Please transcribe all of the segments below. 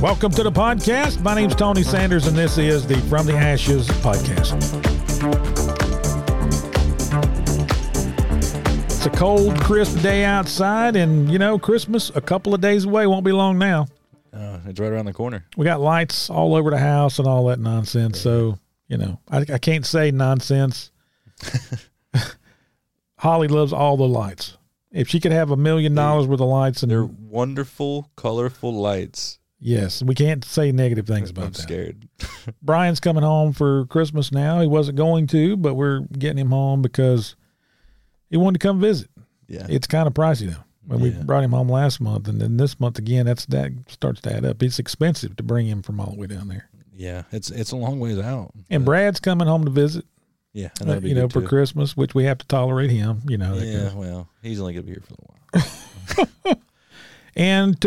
Welcome to the podcast. My name's Tony Sanders, and this is the From the Ashes podcast. It's a cold, crisp day outside, and, you know, Christmas a couple of days away. Won't be long now. It's right around the corner. We got lights all over the house and all that nonsense, so, you know, I can't say nonsense. Holly loves all the lights. If she could have $1 million worth of lights. And they're wonderful, colorful lights. Yes, we can't say negative things about that. I'm scared. Brian's coming home for Christmas now. He wasn't going to, but we're getting him home because he wanted to come visit. Yeah. It's kind of pricey, though. When we brought him home last month, and then this month again, that starts to add up. It's expensive to bring him from all the way down there. Yeah, it's a long ways out. And Brad's coming home to visit. Yeah, and that'll be you know, for too. Christmas, which we have to tolerate him. You know. Yeah, well, he's only gonna be here for a while. And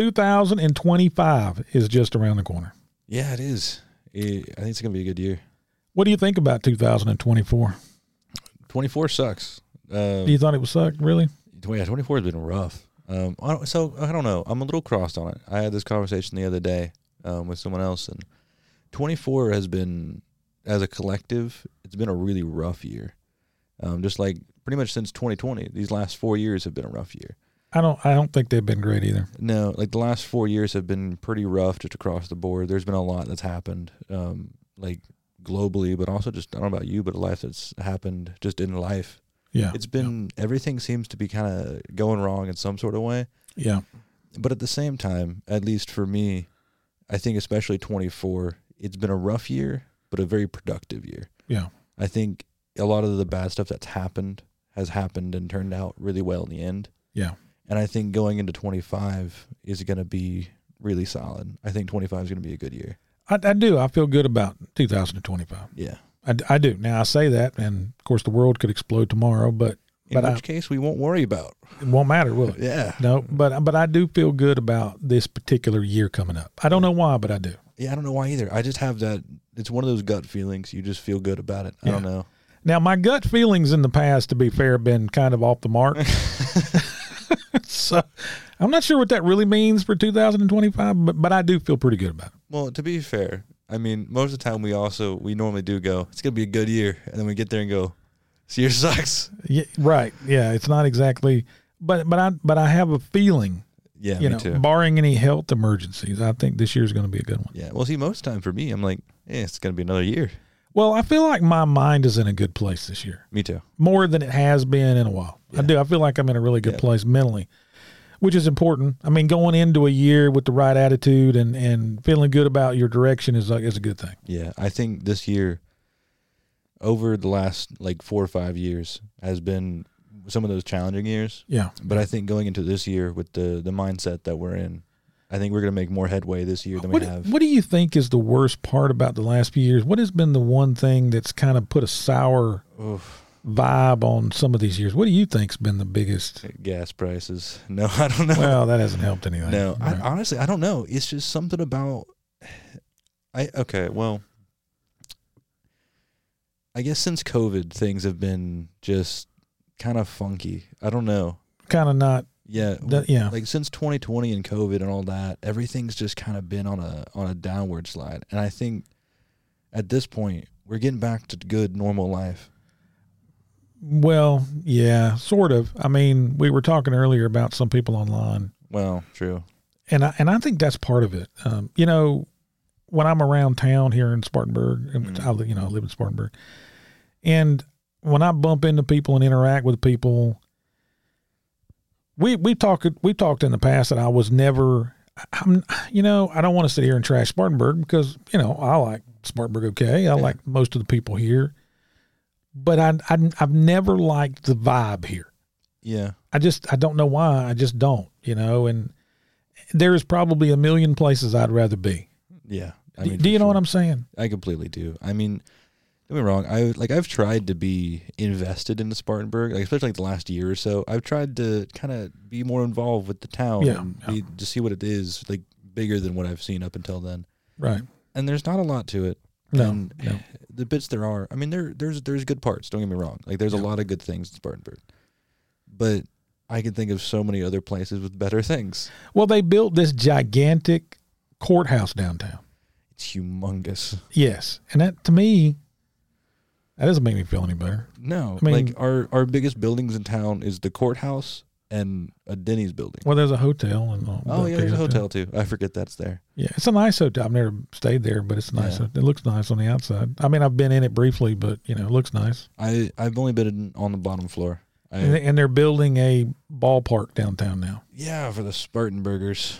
2025 is just around the corner. Yeah, it is. I think it's gonna be a good year. What do you think about 2024? 24 sucks. You thought it would suck, really? Yeah, 24 has been rough. So I don't know. I'm a little crossed on it. I had this conversation the other day with someone else, and 24 has been, as a collective, it's been a really rough year. Just like pretty much since 2020, these last 4 years have been a rough year. I don't think they've been great either. No, like the last 4 years have been pretty rough just across the board. There's been a lot that's happened, like globally, but also just, I don't know about you, but a life that's happened just in life. Yeah. It's been, everything seems to be kind of going wrong in some sort of way. Yeah. But at the same time, at least for me, I think especially 24, it's been a rough year, but a very productive year. Yeah. I think a lot of the bad stuff that's happened has happened and turned out really well in the end. Yeah. And I think going into 25 is going to be really solid. I think 25 is going to be a good year. I do. I feel good about 2025. Yeah. I do. Now, I say that, and, of course, the world could explode tomorrow, but in which case we won't worry about. It won't matter, will it? Yeah. No, but I do feel good about this particular year coming up. I don't know why, but I do. Yeah, I don't know why either. I just have that. It's one of those gut feelings. You just feel good about it. I don't know. Now, my gut feelings in the past, to be fair, have been kind of off the mark. So I'm not sure what that really means for 2025, but I do feel pretty good about it. Well, to be fair, I mean, most of the time we normally do go, it's going to be a good year. And then we get there and go, this year sucks. Yeah, right. Yeah, it's not exactly, but I have a feeling. Yeah, me too. Barring any health emergencies, I think this year's going to be a good one. Yeah. Well, see, most of the time for me, I'm like, it's going to be another year. Well, I feel like my mind is in a good place this year. Me too. More than it has been in a while. Yeah. I do. I feel like I'm in a really good place mentally, which is important. I mean, going into a year with the right attitude and feeling good about your direction is a good thing. Yeah. I think this year, over the last like 4 or 5 years, has been some of those challenging years. Yeah. But I think going into this year with the mindset that we're in, I think we're going to make more headway this year than we have. What do you think is the worst part about the last few years? What has been the one thing that's kind of put a sour vibe on some of these years? What do you think's been the biggest? Gas prices. No, I don't know. Well, that hasn't helped anything. No, right. Honestly, I don't know. It's just something about, I guess since COVID, things have been just kind of funky. I don't know. Kind of not. Yeah. Yeah. Like since 2020 and COVID and all that, everything's just kind of been on a downward slide. And I think at this point, we're getting back to good, normal life. Well, yeah, sort of. I mean, we were talking earlier about some people online. Well, true. And I think that's part of it. You know, when I'm around town here in Spartanburg, I live in Spartanburg, and when I bump into people and interact with people, we talked in the past that I was never, I don't want to sit here and trash Spartanburg because, I like Spartanburg okay. I like most of the people here. But I've never liked the vibe here. Yeah. I don't know why. I just don't, and there's probably a million places I'd rather be. Yeah. Do you know what I'm saying? I completely do. I mean, don't get me wrong. I've tried to be invested in the Spartanburg, especially like the last year or so. I've tried to kind of be more involved with the town to see what it is, like bigger than what I've seen up until then. Right. And there's not a lot to it. No. The bits there are, I mean, there's good parts. Don't get me wrong. Like there's a lot of good things in Spartanburg, but I can think of so many other places with better things. Well, they built this gigantic courthouse downtown. It's humongous. Yes, and that to me, that doesn't make me feel any better. No, I mean- like our biggest buildings in town is the courthouse and a Denny's building. Well, there's a hotel and Oh yeah, there's a hotel too. I forget that's there. Yeah, it's a nice hotel. I've never stayed there, but it's nice. Yeah. It looks nice on the outside. I mean, I've been in it briefly, but it looks nice. I've only been on the bottom floor. And they're building a ballpark downtown now. Yeah, for the Spartan Burgers.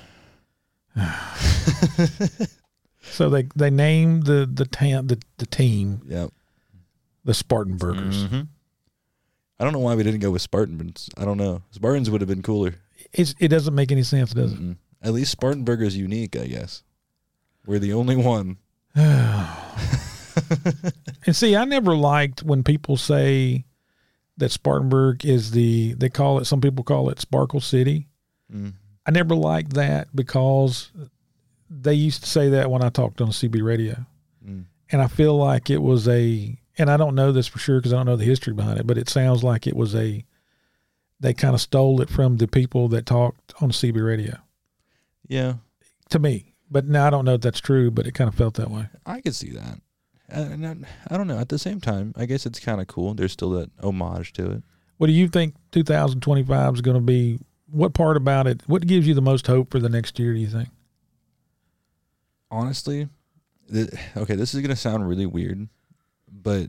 So they named the team Yep. the Spartan Burgers. Mhm. I don't know why we didn't go with Spartans. I don't know. Spartans would have been cooler. It doesn't make any sense, does it? Mm-mm. At least Spartan Burger is unique, I guess. We're the only one. And see, I never liked when people say that Spartanburg is some people call it Sparkle City. Mm. I never liked that because they used to say that when I talked on CB radio. Mm. And I feel like it was and I don't know this for sure because I don't know the history behind it, but it sounds like it was they kind of stole it from the people that talked on CB radio. Yeah, To me. But now I don't know if that's true, but it kind of felt that way. I could see that. And I don't know. At the same time, I guess it's kind of cool. There's still that homage to it. What do you think 2025 is going to be? What part about it, what gives you the most hope for the next year, do you think? Honestly, okay, this is going to sound really weird, but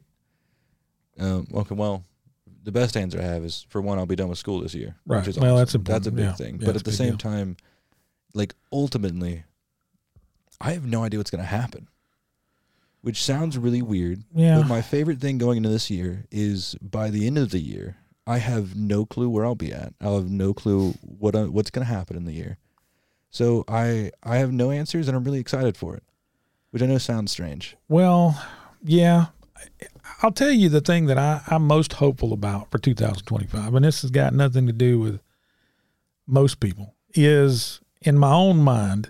okay, well, the best answer I have is, for one, I'll be done with school this year. Right. Which is Well, awesome. that's important. That's a big Yeah. thing. Yeah, But it's at the a big same deal. time, like, ultimately, I have no idea what's going to happen, which sounds really weird. Yeah. But my favorite thing going into this year is, by the end of the year, I have no clue where I'll be at. I'll have no clue what's going to happen in the year. So I have no answers, and I'm really excited for it, which I know sounds strange. Well, yeah. I'll tell you the thing that I'm most hopeful about for 2025, and this has got nothing to do with most people, is in my own mind,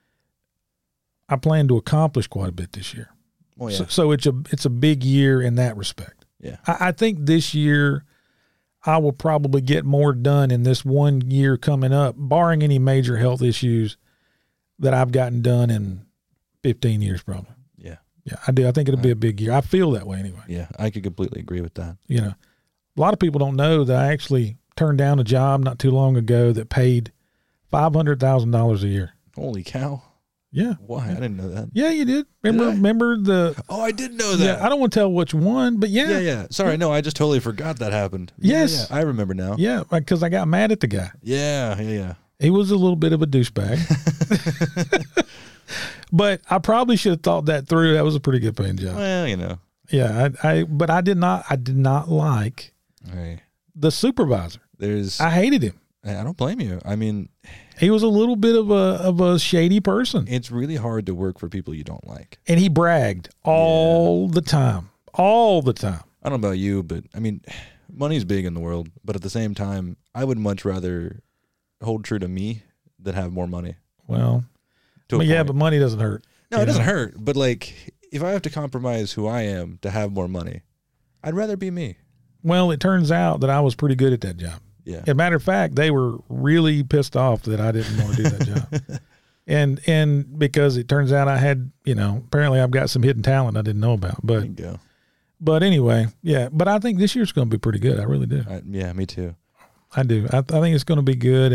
I plan to accomplish quite a bit this year. Well, yeah. So it's a big year in that respect. Yeah. I think this year I will probably get more done in this 1 year coming up, barring any major health issues, that I've gotten done in 15 years probably. Yeah. Yeah, I do. I think it'll be a big year. I feel that way anyway. Yeah, I could completely agree with that. A lot of people don't know that I actually turned down a job not too long ago that paid $500,000 a year. Holy cow. Yeah. Why? I didn't know that. Yeah, you did. Remember? Did I? Remember the? Oh, I did know that. Yeah, I don't want to tell which one, but yeah. Yeah. Sorry, no, I just totally forgot that happened. Yes. Yeah, I remember now. Yeah, because I got mad at the guy. Yeah. He was a little bit of a douchebag. But I probably should have thought that through. That was a pretty good paying job. Well, Yeah, but I did not like Hey, the supervisor. I hated him. I don't blame you. I mean, He was a little bit of a shady person. it's really hard to work for people you don't like. And he bragged all the time. All the time. I don't know about you, but I mean, money's big in the world, but at the same time, I would much rather hold true to me than have more money. Well, To a yeah, point. but money doesn't hurt. No, it doesn't hurt. But like, if I have to compromise who I am to have more money, I'd rather be me. Well, it turns out that I was pretty good at that job. Yeah. As a matter of fact, they were really pissed off that I didn't want to do that job. And because it turns out I had, apparently I've got some hidden talent I didn't know about. There you go. But anyway, yeah. But I think this year's going to be pretty good. I really do. Yeah, me too. I do. I think it's going to be good.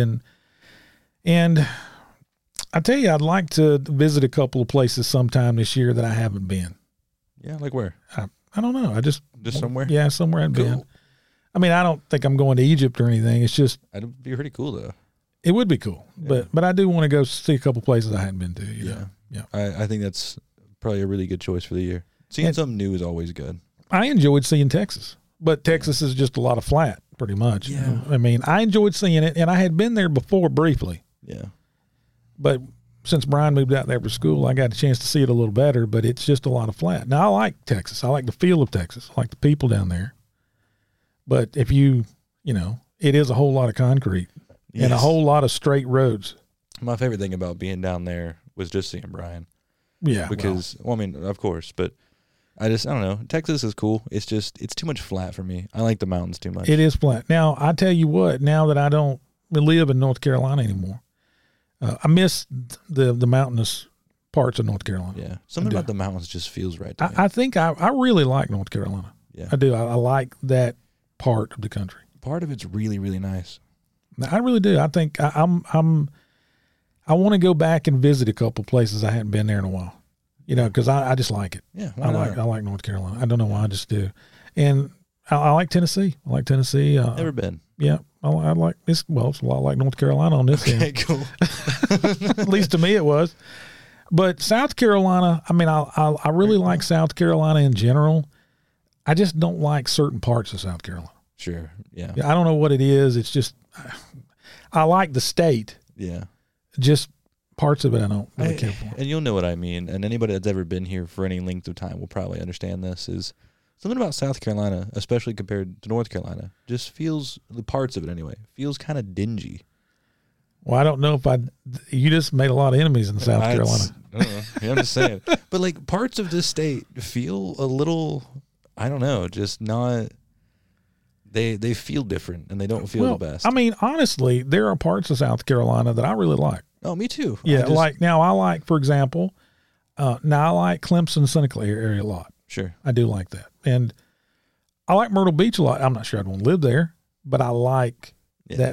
And I tell you, I'd like to visit a couple of places sometime this year that I haven't been. Yeah, like where? I don't know. Just somewhere? Yeah, somewhere I've been. Cool. I mean, I don't think I'm going to Egypt or anything. It's just, That'd be pretty cool though. it would be cool. Yeah. But I do want to go see a couple places I hadn't been to. You know? Yeah. I think that's probably a really good choice for the year. Seeing something new is always good. I enjoyed seeing Texas, but Texas is just a lot of flat, pretty much. Yeah. I mean, I enjoyed seeing it, and I had been there before briefly, Yeah. but since Brian moved out there for school, I got a chance to see it a little better, but it's just a lot of flat. Now, I like Texas. I like the feel of Texas. I like the people down there. But if it is a whole lot of concrete and a Yes. whole lot of straight roads. My favorite thing about being down there was just seeing Brian. Yeah. Because, I mean, of course, but I don't know. Texas is cool. It's just, it's too much flat for me. I like the mountains too much. It is flat. Now, I tell you what, now that I don't live in North Carolina anymore, I miss the mountainous parts of North Carolina. Yeah. Something about the mountains just feels right to me. I think I really like North Carolina. Yeah. I do. I like that part of the country. Part of it's really, really nice. I really do. I think I want to go back and visit a couple places I hadn't been there in a while. You know, because I just like it. Yeah. I like North Carolina. I don't know why, I just do. And I like Tennessee. I like Tennessee. Never been. Yeah, I like this. Well, it's a lot like North Carolina on this Okay, end. cool. At least to me, it was. But South Carolina, I mean, I really like South Carolina in general. I just don't like certain parts of South Carolina. Sure. Yeah. I don't know what it is. It's just I like the state. Yeah. Just parts of it I don't really care for. And you'll know what I mean. And anybody that's ever been here for any length of time will probably understand this. Is something about South Carolina, especially compared to North Carolina, just feels, the parts of it anyway, feels kind of dingy. Well, I don't know if you just made a lot of enemies in South Carolina. I don't know. Yeah, I'm just saying. But like parts of this state feel a little, I don't know, just not, they feel different and they don't feel the best. I mean, honestly, there are parts of South Carolina that I really like. Oh, me too. Yeah, I like, for example, I like Clemson, Seneca area a lot. Sure. I do like that. And I like Myrtle Beach a lot. I'm not sure I'd want to live there, but I like that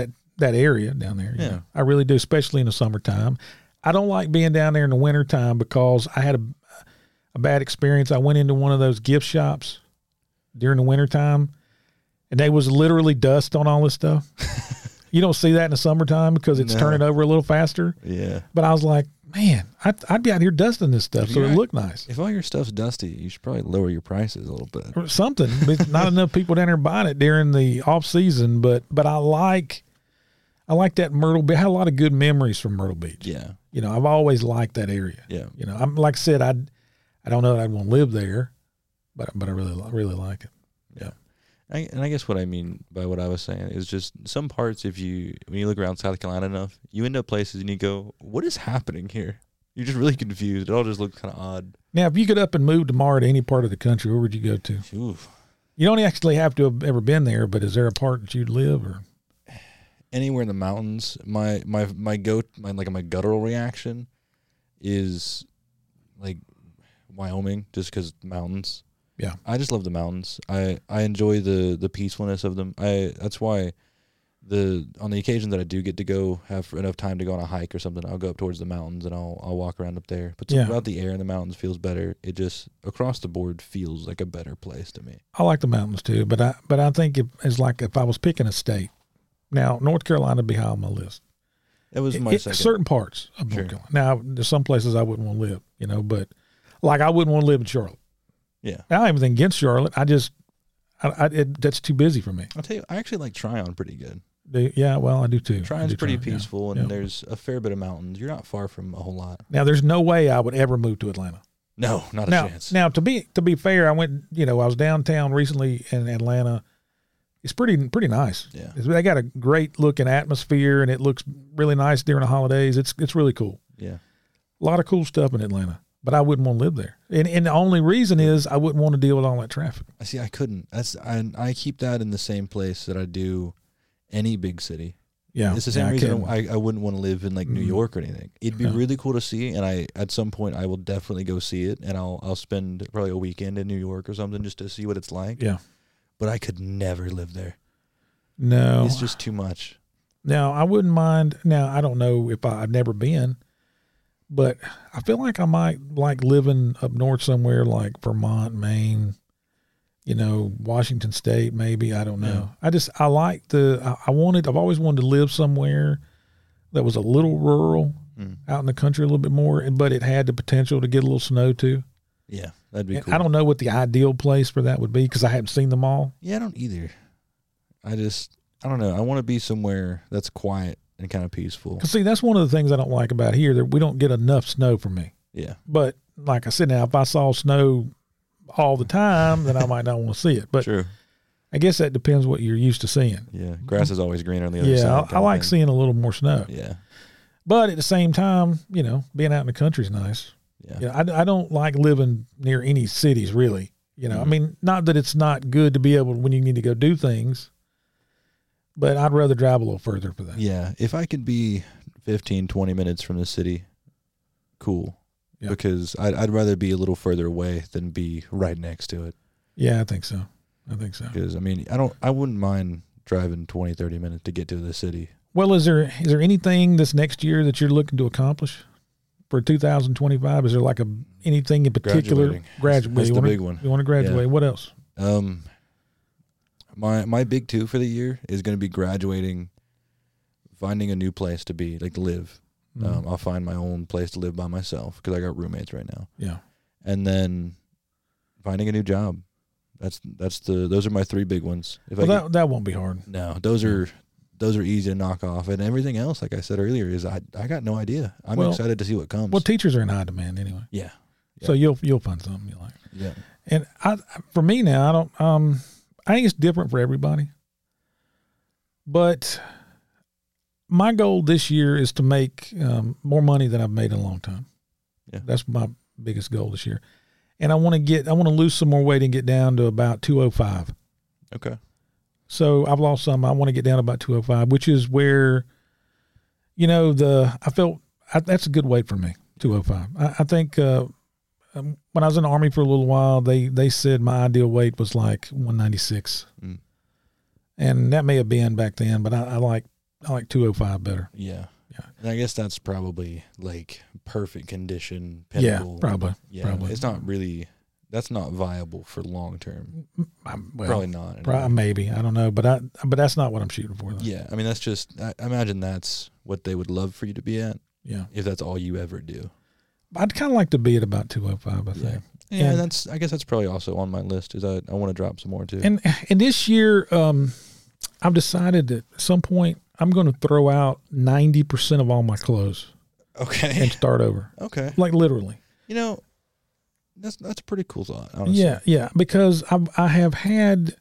area down there. Yeah. Know? I really do, especially in the summertime. I don't like being down there in the wintertime because I had a bad experience. I went into one of those gift shops during the wintertime, and there was literally dust on all this stuff. You don't see that in the summertime because it's turning over a little faster. Yeah. But I was like, man, I'd be out here dusting this stuff so it looked nice. If all your stuff's dusty, you should probably lower your prices a little bit. Or something. But not enough people down there buying it during the off season. But I like that Myrtle Beach. I had a lot of good memories from Myrtle Beach. Yeah. You know, I've always liked that area. Yeah. You know, I'm like I said, I don't know that I'd want to live there, but I really like it. Yeah. And I guess what I mean by what I was saying is just some parts, when you look around South Carolina enough, you end up places and you go, what is happening here? You're just really confused. It all just looks kind of odd. Now, if you could up and move tomorrow to any part of the country, where would you go to? Oof. You don't actually have to have ever been there, but is there a part that you'd live or? Anywhere in the mountains. My guttural reaction is like Wyoming, just because mountains. Yeah, I just love the mountains. I enjoy the peacefulness of them. That's why on the occasion that I do get to go have enough time to go on a hike or something, I'll go up towards the mountains and I'll walk around up there. But something about the air in the mountains feels better. It just across the board feels like a better place to me. I like the mountains too, but I think it's like if I was picking a state. Now, North Carolina would be high on my list. It was my second. Certain parts of North Carolina. Now, there's some places I wouldn't want to live, you know, but like I wouldn't want to live in Charlotte. Yeah. I don't have anything against Charlotte. That's too busy for me. I'll tell you, I actually like Tryon pretty good. Yeah, well, I do too. Tryon's pretty peaceful, and there's a fair bit of mountains. You're not far from a whole lot. Now, there's no way I would ever move to Atlanta. No, not a chance. Now, to be fair, I went, I was downtown recently in Atlanta. It's pretty nice. Yeah. They got a great looking atmosphere, and it looks really nice during the holidays. It's really cool. Yeah. A lot of cool stuff in Atlanta, but I wouldn't want to live there. And the only reason is I wouldn't want to deal with all that traffic. See, I couldn't. I keep that in the same place that I do any big city. Yeah. It's the same reason I wouldn't want to live in like New York or anything. It'd be really cool to see, and at some point I will definitely go see it, and I'll spend probably a weekend in New York or something just to see what it's like. Yeah. But I could never live there. No. It's just too much. Now, I wouldn't mind. Now, I don't know if I've never been, but I feel like I might like living up north somewhere like Vermont, Maine, Washington State, maybe. I don't know. Yeah. I've always wanted to live somewhere that was a little rural, out in the country a little bit more, but it had the potential to get a little snow too. Yeah, that'd be cool. I don't know what the ideal place for that would be because I haven't seen them all. Yeah, I don't either. I don't know. I want to be somewhere that's quiet and kind of peaceful. See, that's one of the things I don't like about here, that we don't get enough snow for me. Yeah. But like I said, now, if I saw snow all the time, then I might not want to see it. But true. I guess that depends what you're used to seeing. Yeah, grass is always greener on the other side. Yeah, I like seeing a little more snow. Yeah. But at the same time, being out in the country is nice. Yeah. I don't like living near any cities, really. I mean, not that it's not good to be able, when you need to go do things, but I'd rather drive a little further for that. Yeah. If I could be 15, 20 minutes from the city, cool. Yeah. because I'd rather be a little further away than be right next to it. Yeah, I think so. Because, I mean, I wouldn't mind driving 20, 30 minutes to get to the city. Well, is there anything this next year that you're looking to accomplish for 2025? Is there like anything in particular? Graduating. That's the big one. You want to graduate. Yeah. What else? My big two for the year is going to be graduating, finding a new place to be, like to live. Mm-hmm. I'll find my own place to live by myself because I got roommates right now. Yeah. And then finding a new job. Those are my three big ones. That won't be hard. No, those are easy to knock off. And everything else, like I said earlier, is I got no idea. I'm excited to see what comes. Well, teachers are in high demand anyway. Yeah. So you'll find something you like. Yeah. And for me now, I think it's different for everybody. But my goal this year is to make more money than I've made in a long time. Yeah. That's my biggest goal this year. And I want to lose some more weight and get down to about 205. Okay. So I've lost some. I want to get down to about 205, which is where, that's a good weight for me, 205. I think when I was in the Army for a little while, they said my ideal weight was like 196. Mm. And that may have been back then, but I like 205 better. Yeah. Yeah. And I guess that's probably like perfect condition. Pinnacle. Yeah, probably. Yeah. Probably. It's not really, that's not viable for long term. Well, Probably not. Anyway. Maybe. I don't know. But that's not what I'm shooting for, though. Yeah. I mean, that's just, I imagine that's what they would love for you to be at. Yeah. If that's all you ever do. I'd kind of like to be at about 205, I think. Yeah. And I guess that's probably also on my list is I want to drop some more too. And this year, I've decided that at some point I'm going to throw out 90% of all my clothes. Okay. And start over. Okay. Like literally. That's a pretty cool thought, honestly. Yeah, because I have had,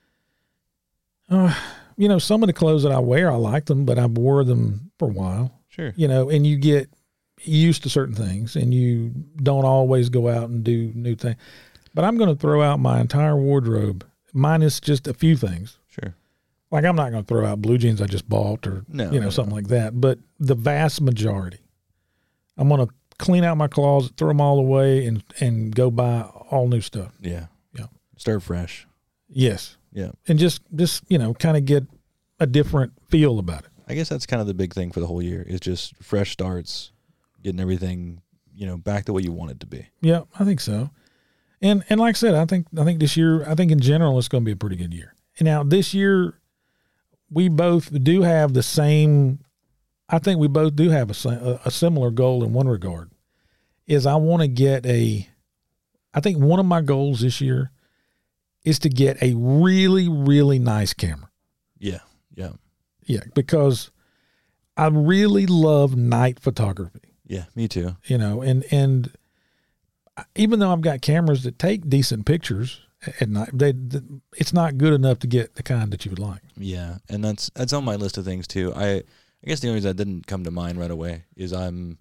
some of the clothes that I wear, I like them, but I've wore them for a while. Sure. And you get used to certain things, and you don't always go out and do new things. But I'm going to throw out my entire wardrobe, minus just a few things. Sure. Like I'm not going to throw out blue jeans I just bought or something like that. But the vast majority, I'm going to clean out my closet, throw them all away, and go buy all new stuff. Yeah. Yeah. Start fresh. Yes. Yeah. And just kind of get a different feel about it. I guess that's kind of the big thing for the whole year is just fresh starts, getting everything, back the way you want it to be. Yeah, I think so. And like I said, I think this year, in general, it's going to be a pretty good year. And now this year, we both do have the same. I think we both do have a similar goal in one regard. Is I want to get I think one of my goals this year is to get a really, really nice camera. Yeah. Yeah. Yeah, because I really love night photography. Yeah, me too. And even though I've got cameras that take decent pictures at night, it's not good enough to get the kind that you would like. Yeah, and that's on my list of things too. I guess the only reason that didn't come to mind right away is the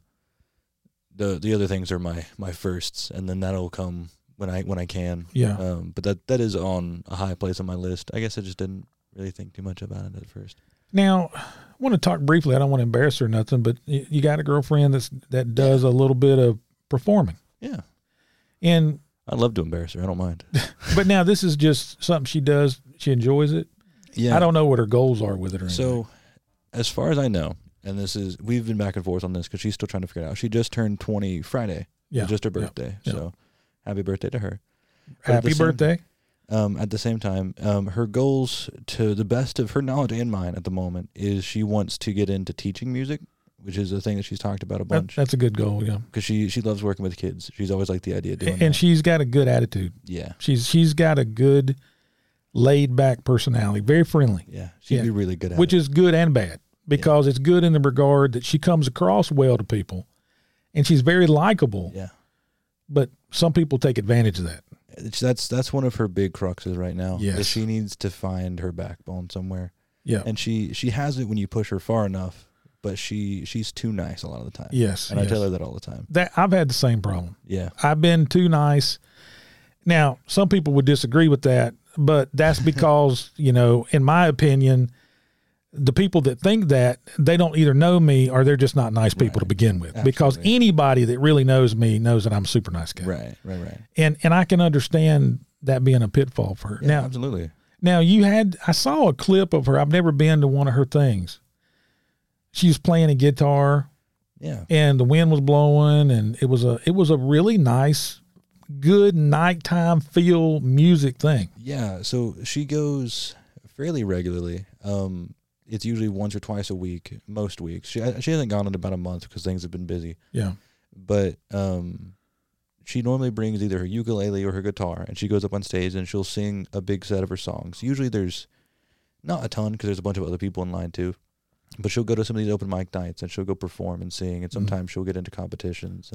other things are my firsts, and then that'll come when I can. Yeah. But that is on a high place on my list. I guess I just didn't really think too much about it at first. Now, I want to talk briefly. I don't want to embarrass her or nothing, but you got a girlfriend that does a little bit of performing. Yeah. And I'd love to embarrass her. I don't mind. But now this is just something she does. She enjoys it. Yeah. I don't know what her goals are with it or anything. So, as far as I know, and we've been back and forth on this because she's still trying to figure it out. She just turned 20 Friday. Yeah. It was just her birthday. Yeah. So, happy birthday to her. Happy birthday. At the same time, her goals, to the best of her knowledge and mine at the moment, is she wants to get into teaching music, which is a thing that she's talked about a bunch. That's a good goal, yeah. Because she loves working with kids. She's always liked the idea of doing that. And she's got a good attitude. Yeah. She's got a good, laid-back personality, very friendly. Yeah, she'd be really good at which it. is good and bad, because it's good in the regard that she comes across well to people, and she's very likable. Yeah. But some people take advantage of that. That's one of her big cruxes right now. Yes. Is she needs to find her backbone somewhere. Yeah. And she has it when you push her far enough, but she's too nice a lot of the time. Yes. And I tell her that all the time. That I've had the same problem. Yeah. I've been too nice. Now, some people would disagree with that, but that's because, in my opinion, the people that think that, they don't either know me or they're just not nice people to begin with. Absolutely. Because anybody that really knows me knows that I'm a super nice guy. Right. And I can understand that being a pitfall for her. Yeah, Now, absolutely. Now I saw a clip of her. I've never been to one of her things. She was playing a guitar. Yeah. And the wind was blowing, and it was a really nice, good nighttime feel music thing. Yeah. So she goes fairly regularly. It's usually once or twice a week, most weeks. She hasn't gone in about a month because things have been busy. Yeah. But she normally brings either her ukulele or her guitar, and she goes up on stage and she'll sing a big set of her songs. Usually there's not a ton because there's a bunch of other people in line too. But she'll go to some of these open mic nights and she'll go perform and sing. And sometimes she'll get into competitions,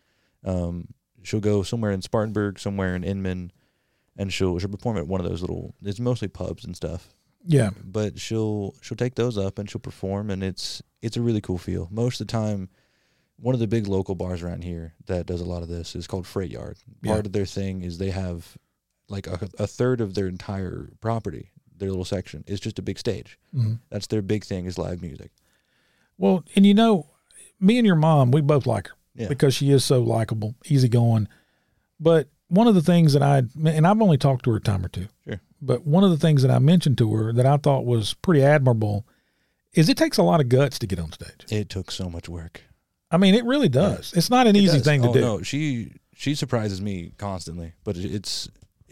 and she'll go somewhere in Spartanburg, somewhere in Inman, and she'll perform at one of those little. It's mostly pubs and stuff. Yeah. But she'll take those up and she'll perform, and it's a really cool feel. Most of the time, one of the big local bars around here that does a lot of this is called Freight Yard. Part of their thing is they have like a third of their entire property, their little section, is just a big stage. Mm-hmm. That's their big thing, is live music. Well, and me and your mom, we both like her because she is so likable, easygoing. But one of the things that and I've only talked to her a time or two. Sure. But one of the things that I mentioned to her that I thought was pretty admirable is it takes a lot of guts to get on stage. It took so much work. I mean, it really does. It's not an easy thing to do. No, she surprises me constantly, but it's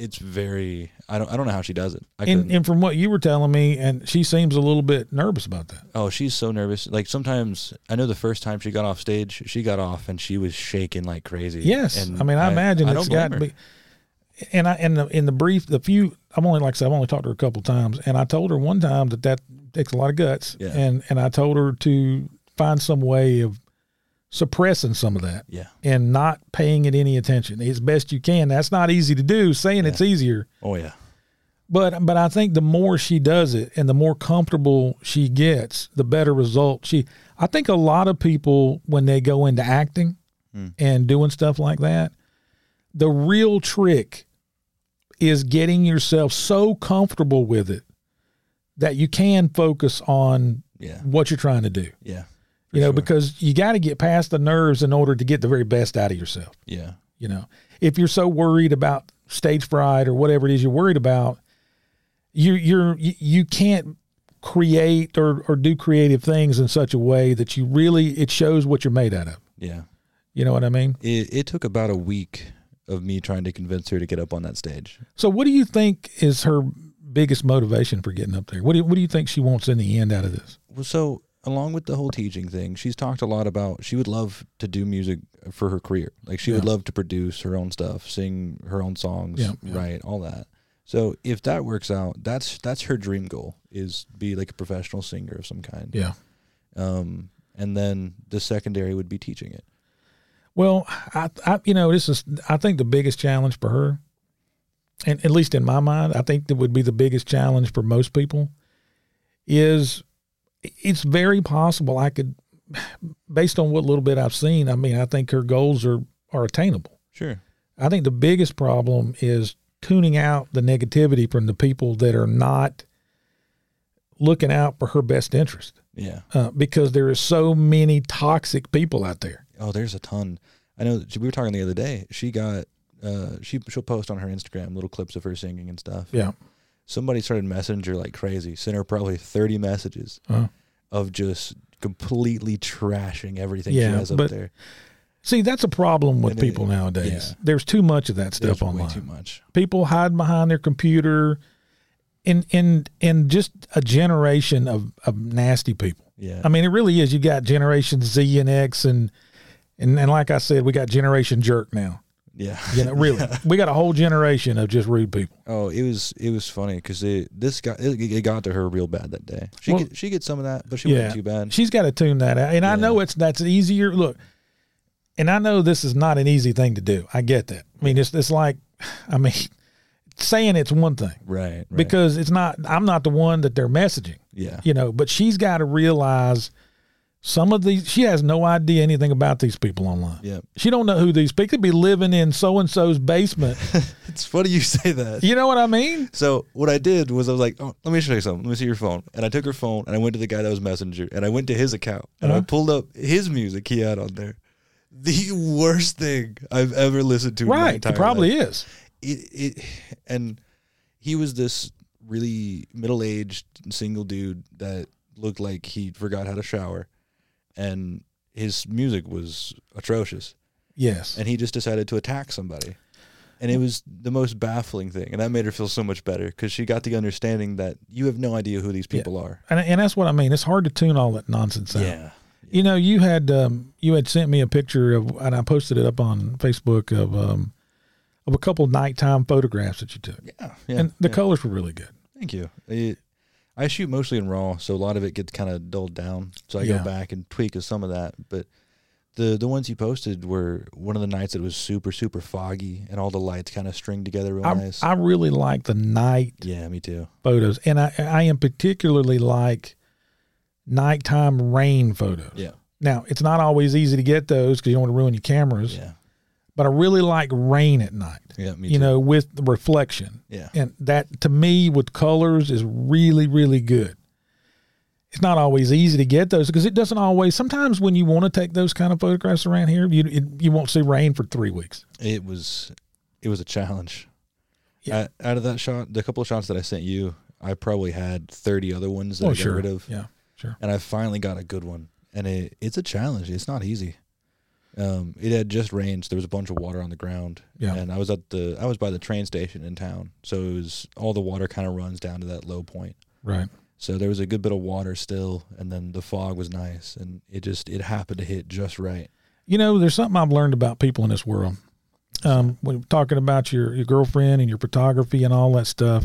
very. I don't know how she does it. And from what you were telling me, and she seems a little bit nervous about that. Oh, she's so nervous. Like sometimes, I know the first time she got off stage, she got off and she was shaking like crazy. Yes, and I mean, I imagine it's got to be. And in the brief, I've only talked to her a couple of times, and I told her one time that takes a lot of guts. Yeah. And I told her to find some way of suppressing some of that. Yeah. And not paying it any attention as best you can. That's not easy to do. Saying it's easier. Oh yeah. But I think the more she does it and the more comfortable she gets, the better result I think a lot of people, when they go into acting and doing stuff like that, the real trick is getting yourself so comfortable with it that you can focus on what you're trying to do. Yeah. Because you got to get past the nerves in order to get the very best out of yourself. Yeah. If you're so worried about stage fright or whatever it is you're worried about, you can't create or do creative things in such a way that it shows what you're made out of. Yeah. You know what I mean? It took about a week of me trying to convince her to get up on that stage. So what do you think is her biggest motivation for getting up there? What do you think she wants in the end out of this? Well, so along with the whole teaching thing, she's talked a lot about she would love to do music for her career. Like she would love to produce her own stuff, sing her own songs, write, all that. So if that works out, that's her dream goal, is be like a professional singer of some kind. Yeah. And then the secondary would be teaching it. Well, I think the biggest challenge for her, and at least in my mind, I think that would be the biggest challenge for most people, is it's very possible I could, based on what little bit I've seen, I think her goals are attainable. Sure. I think the biggest problem is tuning out the negativity from the people that are not looking out for her best interest. Yeah. Because there are so many toxic people out there. Oh, there's a ton. I know we were talking the other day. She got, she'll post on her Instagram little clips of her singing and stuff. Yeah. Somebody started messaging her like crazy, sent her probably 30 messages of just completely trashing everything she has up there. See, that's a problem with people nowadays. Yeah. There's too much of that stuff online. Way too much. People hide behind their computer in just a generation of nasty people. Yeah. I mean, it really is. You got Generation Z and X and like I said, we got Generation Jerk now. Yeah. Really. We got a whole generation of just rude people. Oh, it was funny because it got to her real bad that day. She gets some of that, but she wasn't too bad. She's got to tune that out. And I know that's easier. Look, and I know this is not an easy thing to do. I get that. I mean, it's like, saying it's one thing. Right. Because I'm not the one that they're messaging. Yeah. But she's got to realize Some of these, she has no idea anything about these people online. Yeah. She don't know who these people could be living in so-and-so's basement. It's funny you say that. You know what I mean? So what I did was I was like, oh, let me show you something. Let me see your phone. And I took her phone and I went to the guy that was Messenger and I went to his account and I pulled up his music he had on there. The worst thing I've ever listened to. Right. In my entire It probably life. is. And he was this really middle-aged single dude that looked like he forgot how to shower. And his music was atrocious. Yes. And he just decided to attack somebody. And it was the most baffling thing. And that made her feel so much better because she got the understanding that you have no idea who these people are. And that's what I mean. It's hard to tune all that nonsense out. Yeah. You know, you had sent me a picture of, and I posted it up on Facebook of a couple of nighttime photographs that you took. Yeah. And the colors were really good. Thank you. I shoot mostly in RAW, so a lot of it gets kind of dulled down. So I go back and tweak some of that. But the ones you posted were one of the nights that was super, super foggy, and all the lights kind of stringed together real nice. I really like the night me too. photos. And I am particularly like nighttime rain photos. Yeah. Now, it's not always easy to get those because you don't want to ruin your cameras. Yeah. But I really like rain at night. Yeah, me too. You know, with the reflection. Yeah. And that, to me, with colors is really, really good. It's not always easy to get those because it doesn't always. Sometimes when you want to take those kind of photographs around here, you won't see rain for 3 weeks. It was a challenge. Yeah. Out of that shot, the couple of shots that I sent you, I probably had 30 other ones that I got rid of. Yeah, sure. And I finally got a good one. And it's a challenge. It's not easy. It had just rained, so there was a bunch of water on the ground. Yeah. And I was by the train station in town, so it was all the water kind of runs down to that low point. Right. So there was a good bit of water still, and then the fog was nice, and it happened to hit just right. You know, there's something I've learned about people in this world. When we're talking about your girlfriend and your photography and all that stuff,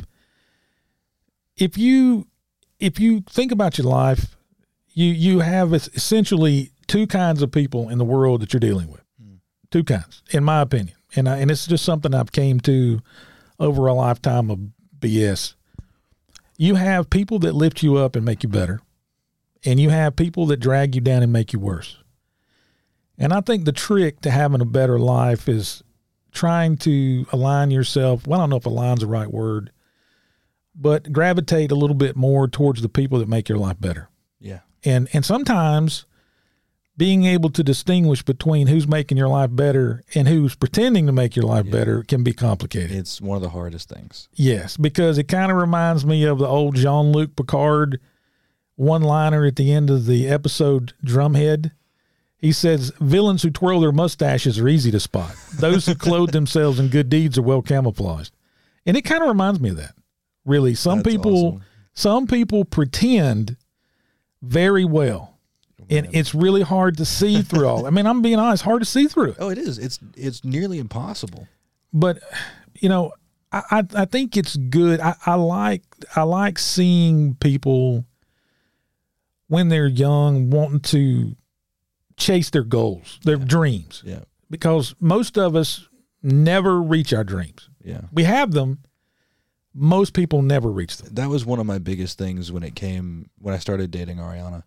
if you think about your life, you have essentially two kinds of people in the world that you're dealing with. Two kinds, in my opinion. And it's just something I've came to over a lifetime of BS. You have people that lift you up and make you better. And you have people that drag you down and make you worse. And I think the trick to having a better life is trying to align yourself. Well, I don't know if align's the right word, but gravitate a little bit more towards the people that make your life better. Yeah. And sometimes being able to distinguish between who's making your life better and who's pretending to make your life better can be complicated. It's one of the hardest things. Yes, because it kind of reminds me of the old Jean-Luc Picard one-liner at the end of the episode Drumhead. He says, villains who twirl their mustaches are easy to spot. Those who clothe themselves in good deeds are well camouflaged. And it kind of reminds me of that. Really, some people pretend very well. And it's really hard to see through all. I mean, I'm being honest, hard to see through it. Oh, it is. It's nearly impossible. But, you know, I think it's good. I like seeing people when they're young wanting to chase their goals, their dreams. Yeah. Because most of us never reach our dreams. Yeah. We have them. Most people never reach them. That was one of my biggest things when I started dating Ariana.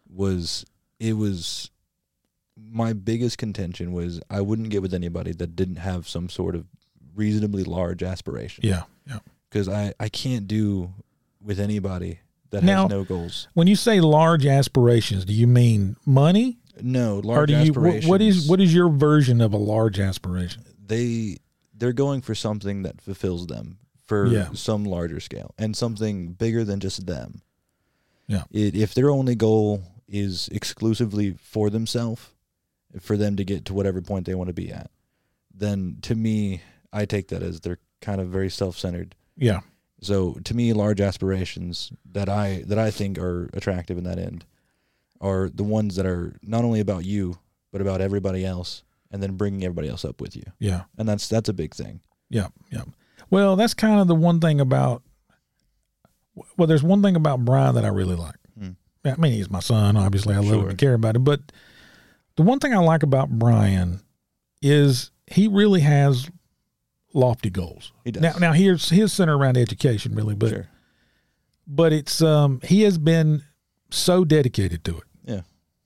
My biggest contention was I wouldn't get with anybody that didn't have some sort of reasonably large aspiration. Yeah, yeah. Because I can't do with anybody that has no goals. When you say large aspirations, do you mean money? No, large aspirations. What is your version of a large aspiration? They're going for something that fulfills them for some larger scale and something bigger than just them. Yeah. If their only goal is exclusively for themselves, for them to get to whatever point they want to be at, then to me, I take that as they're kind of very self-centered. Yeah. So to me, large aspirations that I think are attractive in that end are the ones that are not only about you, but about everybody else, and then bringing everybody else up with you. Yeah. And that's a big thing. Yeah. Yeah. Well, that's kind of the one thing about, there's one thing about Brian that I really like. I mean, he's my son. Obviously, I love him and care about him. But the one thing I like about Brian is he really has lofty goals. He does. Now here's his center around education, really. But but it's he has been so dedicated to it. Yeah.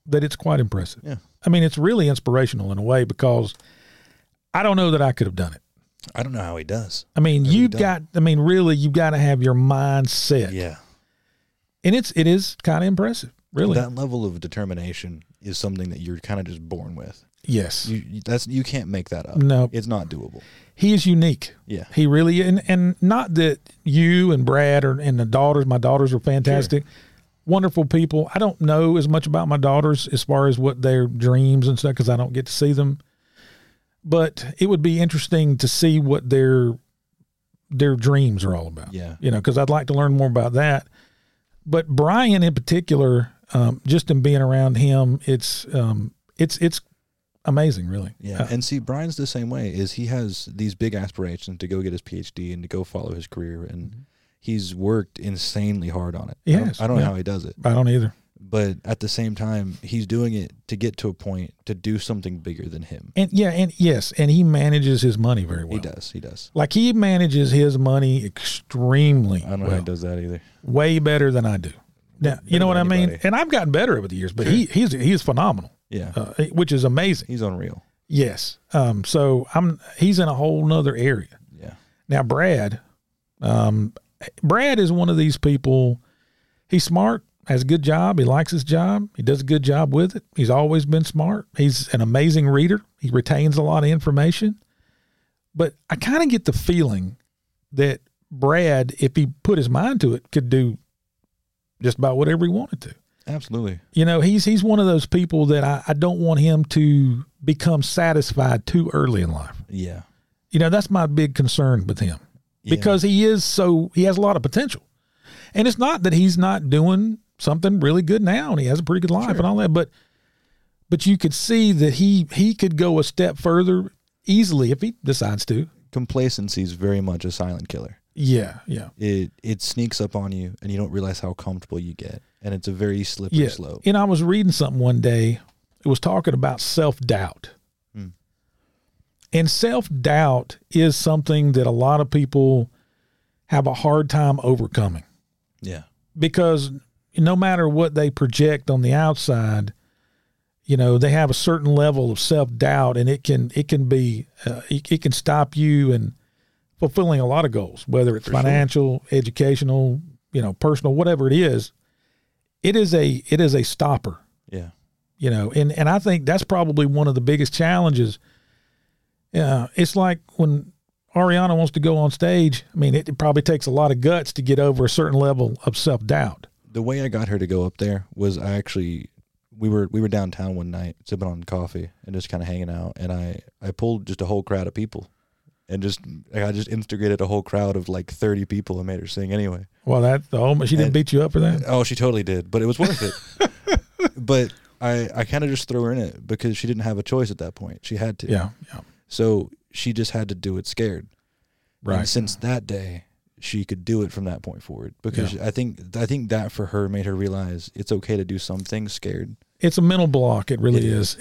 that it's quite impressive. Yeah. I mean, it's really inspirational in a way because I don't know that I could have done it. I don't know how he does. I mean, you've got to have your mind set. Yeah. And it is kind of impressive, really. That level of determination is something that you're kind of just born with. Yes. You can't make that up. No. It's not doable. He is unique. Yeah. He really, and not that you and Brad and the daughters, my daughters are fantastic. Sure. Wonderful people. I don't know as much about my daughters as far as what their dreams and stuff because I don't get to see them. But it would be interesting to see what their dreams are all about. Yeah. Because I'd like to learn more about that. But Brian in particular, just in being around him, it's amazing, really. Yeah. And see, Brian's the same way. Is he has these big aspirations to go get his PhD and to go follow his career, and he's worked insanely hard on it. Yes. I don't know how he does it. I don't either. But at the same time, he's doing it to get to a point to do something bigger than him. And he manages his money very well. He does. Like he manages his money extremely I don't know how he does that either. Way better than I do. Now, you know what I mean? And I've gotten better over the years, but he's phenomenal. Yeah. Which is amazing. He's unreal. Yes. So he's in a whole nother area. Yeah. Now Brad is one of these people. He's smart, has a good job. He likes his job. He does a good job with it. He's always been smart. He's an amazing reader. He retains a lot of information. But I kind of get the feeling that Brad, if he put his mind to it, could do just about whatever he wanted to. Absolutely. He's one of those people that I don't want him to become satisfied too early in life. Yeah. That's my big concern with him because he has a lot of potential. And it's not that he's not doing something really good now and he has a pretty good life and all that, but you could see that he could go a step further easily if he decides to. Complacency is very much a silent killer. Yeah, yeah. It sneaks up on you and you don't realize how comfortable you get. And it's a very slippery slope. And I was reading something one day. It was talking about self-doubt. And self-doubt is something that a lot of people have a hard time overcoming. Yeah. Because no matter what they project on the outside, they have a certain level of self-doubt, and it can stop you in fulfilling a lot of goals, whether it's financial, educational, personal, whatever it is. It is a stopper. Yeah. And I think that's probably one of the biggest challenges. It's like when Ariana wants to go on stage. I mean, it probably takes a lot of guts to get over a certain level of self-doubt. The way I got her to go up there was we were downtown one night sipping on coffee and just kind of hanging out, and I pulled just a whole crowd of people and I just instigated a whole crowd of like 30 people and made her sing anyway. Well, she didn't beat you up for that? Oh, she totally did, but it was worth it. But I kind of just threw her in it because she didn't have a choice at that point. She had to. Yeah, yeah. So she just had to do it scared. Right. And since that day, she could do it from that point forward because I think that for her made her realize it's okay to do some things scared. It's a mental block. It really is.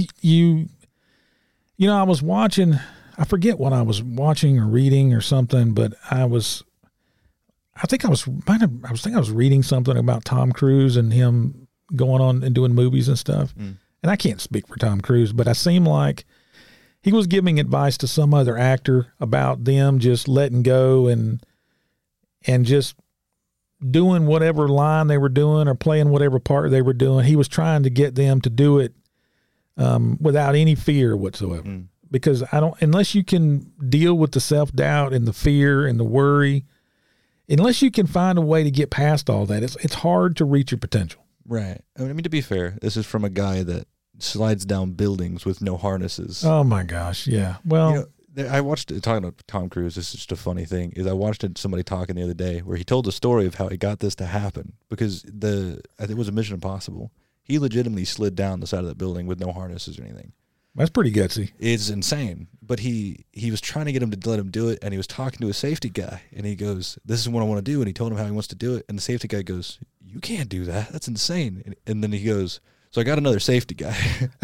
I was watching, I forget what I was watching or reading or something, but I think I was reading something about Tom Cruise and him going on and doing movies and stuff. And I can't speak for Tom Cruise, but I seem like he was giving advice to some other actor about them just letting go and just doing whatever line they were doing or playing whatever part they were doing. He was trying to get them to do it without any fear whatsoever. Because unless you can deal with the self-doubt and the fear and the worry, unless you can find a way to get past all that, it's hard to reach your potential. Right. I mean, to be fair, this is from a guy that slides down buildings with no harnesses. Oh my gosh. Yeah. Well, I watched it, talking about Tom Cruise. This is just a funny thing. I watched somebody talking the other day where he told the story of how he got this to happen because I think it was a Mission Impossible. He legitimately slid down the side of that building with no harnesses or anything. That's pretty gutsy. It's insane. But he was trying to get him to let him do it, and he was talking to a safety guy, and he goes, "This is what I want to do," and he told him how he wants to do it, and the safety guy goes, "You can't do that. That's insane." And then he goes, "So I got another safety guy."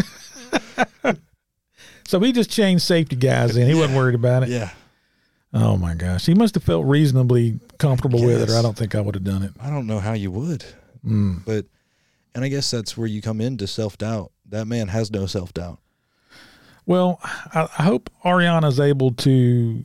So he just changed safety guys and he wasn't worried about it. Yeah. Oh my gosh. He must have felt reasonably comfortable with it, or I don't think I would have done it. I don't know how you would. And And I guess that's where you come into self-doubt. That man has no self-doubt. Well, I hope Ariana's able to,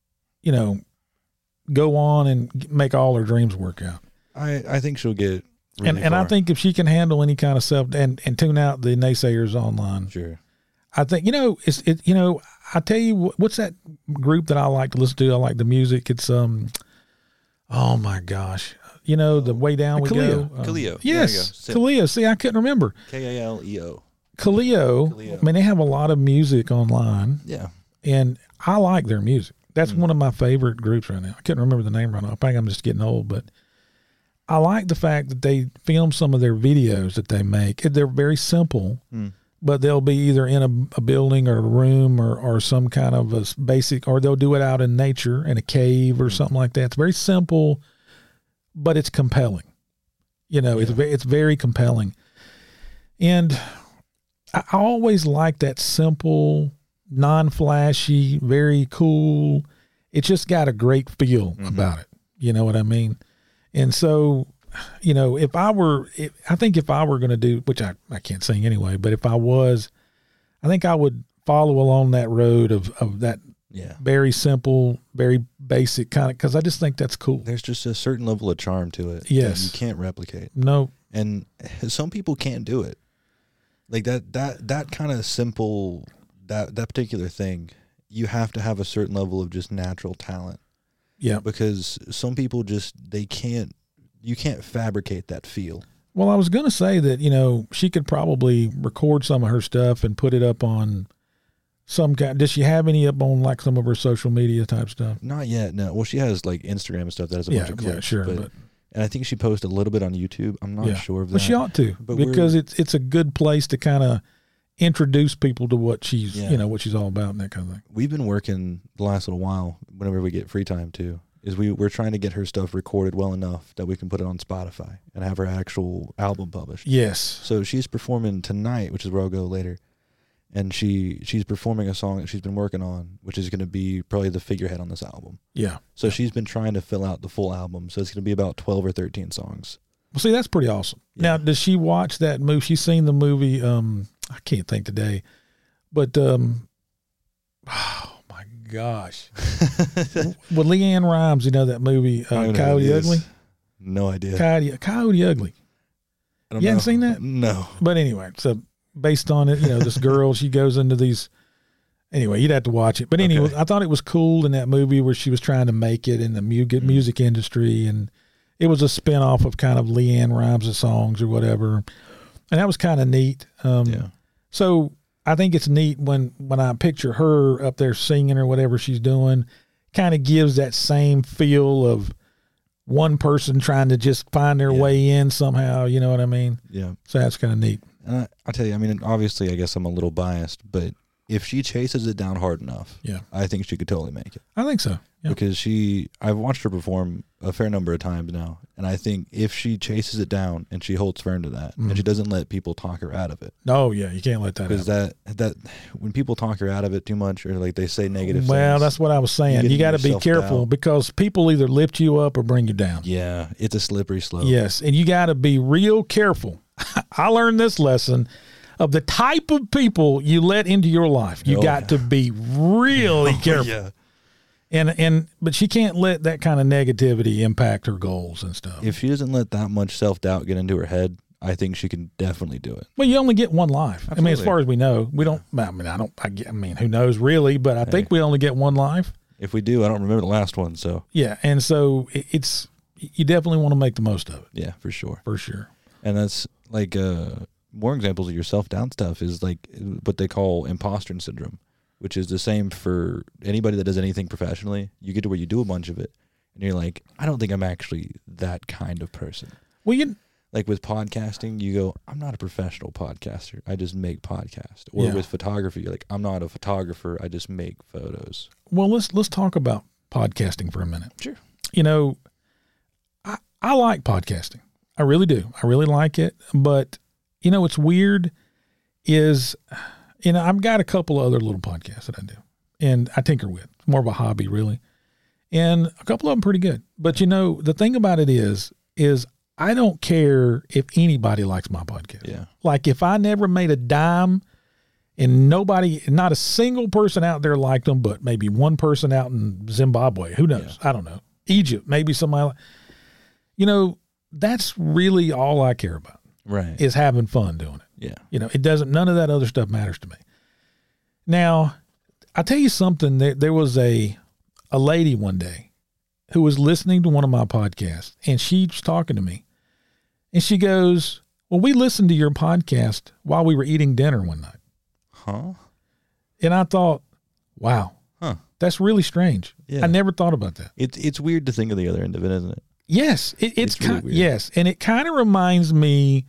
go on and make all her dreams work out. I think she'll get really and I far. think if she can handle any kind of self and tune out the naysayers online, Sure. I think, I tell you, what's that group that I like to listen to? I like the music. It's, oh my gosh. The Way Down We Go. Kaleo. Yes. Kaleo. See, I couldn't remember. Kaleo. Kaleo. I mean, they have a lot of music online. Yeah. And I like their music. That's one of my favorite groups right now. I couldn't remember the name right now. I think I'm just getting old, but I like the fact that they film some of their videos that they make. They're very simple, but they'll be either in a building or a room or some kind of a basic, or they'll do it out in nature in a cave or something like that. It's very simple, but it's compelling. It's very compelling. And I always like that simple, non-flashy, very cool. It's just got a great feel about it. You know what I mean? And so, I think if I were going to do, which I can't sing anyway, but if I was, I think I would follow along that road of that very simple, very basic kind of, because I just think that's cool. There's just a certain level of charm to it. Yes. That you can't replicate. No. And some people can't do it. Like that kind of simple, that particular thing, you have to have a certain level of just natural talent. Yeah. Because some people you can't fabricate that feel. Well, I was going to say that, she could probably record some of her stuff and put it up on some kind. Does she have any up on like some of her social media type stuff? Not yet, no. Well, she has like Instagram and stuff that has a bunch of clips. Yeah, sure. But and I think she posted a little bit on YouTube. I'm not sure of that. Well, she ought to, because it's a good place to kind of introduce people to what she's, what she's all about and that kind of thing. We've been working the last little while, whenever we get free time too, is we're trying to get her stuff recorded well enough that we can put it on Spotify and have her actual album published. Yes. So she's performing tonight, which is where I'll go later. And she's performing a song that she's been working on, which is going to be probably the figurehead on this album. Yeah. So she's been trying to fill out the full album. So it's going to be about 12 or 13 songs. Well, see, that's pretty awesome. Yeah. Now, does she watch that movie? She's seen the movie, I can't think today, but, oh my gosh. With LeAnn Rimes, that movie, Coyote Ugly? No idea. Coyote Ugly. You haven't seen that? No. But anyway, so based on it, this girl, she goes into these, anyway, you'd have to watch it. But anyway, okay. I thought it was cool in that movie where she was trying to make it in the music industry, and it was a spinoff of kind of LeAnn Rimes' songs or whatever. And that was kind of neat. So I think it's neat when I picture her up there singing or whatever she's doing, kind of gives that same feel of one person trying to just find their way in somehow. You know what I mean? Yeah. So that's kind of neat. And I tell you, I mean, obviously, I guess I'm a little biased, but if she chases it down hard enough, I think she could totally make it. I think so. Yeah. Because I've watched her perform a fair number of times now, and I think if she chases it down and she holds firm to that, and she doesn't let people talk her out of it. No, yeah, you can't let that happen. Because that when people talk her out of it too much, or like they say negative things. Well, that's what I was saying. You got to be careful, because people either lift you up or bring you down. Yeah, it's a slippery slope. Yes, and you got to be real careful. I learned this lesson of the type of people you let into your life. You got to be really careful. Yeah. But she can't let that kind of negativity impact her goals and stuff. If she doesn't let that much self-doubt get into her head, I think she can definitely do it. Well, you only get one life. Absolutely. I mean, as far as we know, we don't. I mean, who knows really? But I think we only get one life. If we do, I don't remember the last one. So yeah, and so it's you definitely want to make the most of it. Yeah, for sure, for sure. And that's like more examples of your self-doubt stuff is like what they call imposter syndrome, which is the same for anybody that does anything professionally. You get to where you do a bunch of it, and you're like, I don't think I'm actually that kind of person. Well, like with podcasting, you go, I'm not a professional podcaster. I just make podcasts. Or with photography, you're like, I'm not a photographer. I just make photos. Well, let's talk about podcasting for a minute. Sure. I like podcasting. I really do. I really like it. But, what's weird is, I've got a couple of other little podcasts that I do, and I tinker with. It's more of a hobby, really. And a couple of them pretty good. But, the thing about it is I don't care if anybody likes my podcast. Yeah. Like if I never made a dime and not a single person out there liked them, but maybe one person out in Zimbabwe, who knows? I don't know. Egypt, maybe somebody, that's really all I care about. Right. Is having fun doing it. Yeah. None of that other stuff matters to me. Now, I'll tell you something. There was a lady one day who was listening to one of my podcasts, and she was talking to me. And she goes, well, we listened to your podcast while we were eating dinner one night. Huh? And I thought, wow, that's really strange. Yeah. I never thought about that. It's weird to think of the other end of it, isn't it? Yes. It's really weird. yes. And it kind of reminds me,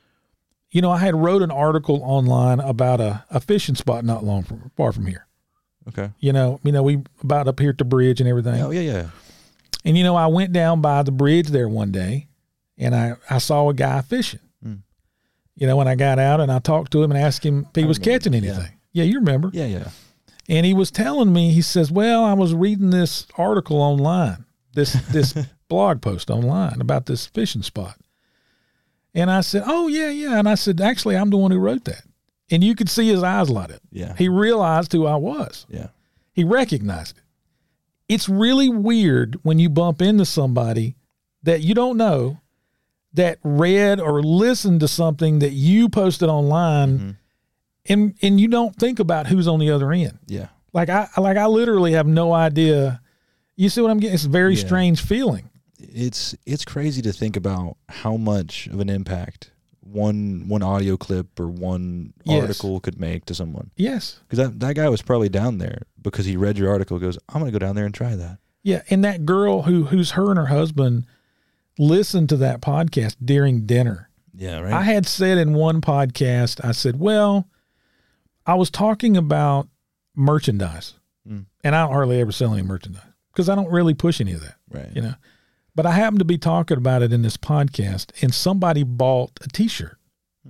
I had wrote an article online about a fishing spot not far from here. Okay. We about up here at the bridge and everything. Oh, yeah. And, I went down by the bridge there one day and I saw a guy fishing. When I got out and I talked to him and asked him if he was catching anything. Yeah, you remember. Yeah. And he was telling me, he says, well, I was reading this article online, this blog post online about this fishing spot. And I said, oh, yeah. And I said, actually, I'm the one who wrote that. And you could see his eyes light up. Yeah. He realized who I was. Yeah. He recognized it. It's really weird when you bump into somebody that you don't know that read or listened to something that you posted online, and you don't think about who's on the other end. Yeah. Like I literally have no idea. You see what I'm getting? It's a very strange feeling. It's crazy to think about how much of an impact one audio clip or one article could make to someone. Yes. Because that guy was probably down there because he read your article, goes, I'm going to go down there and try that. Yeah. And that girl who's her and her husband listened to that podcast during dinner. Yeah, right. I had said in one podcast, I said, well, I was talking about merchandise, and I don't hardly ever sell any merchandise because I don't really push any of that. Right. But I happened to be talking about it in this podcast, and somebody bought a T-shirt.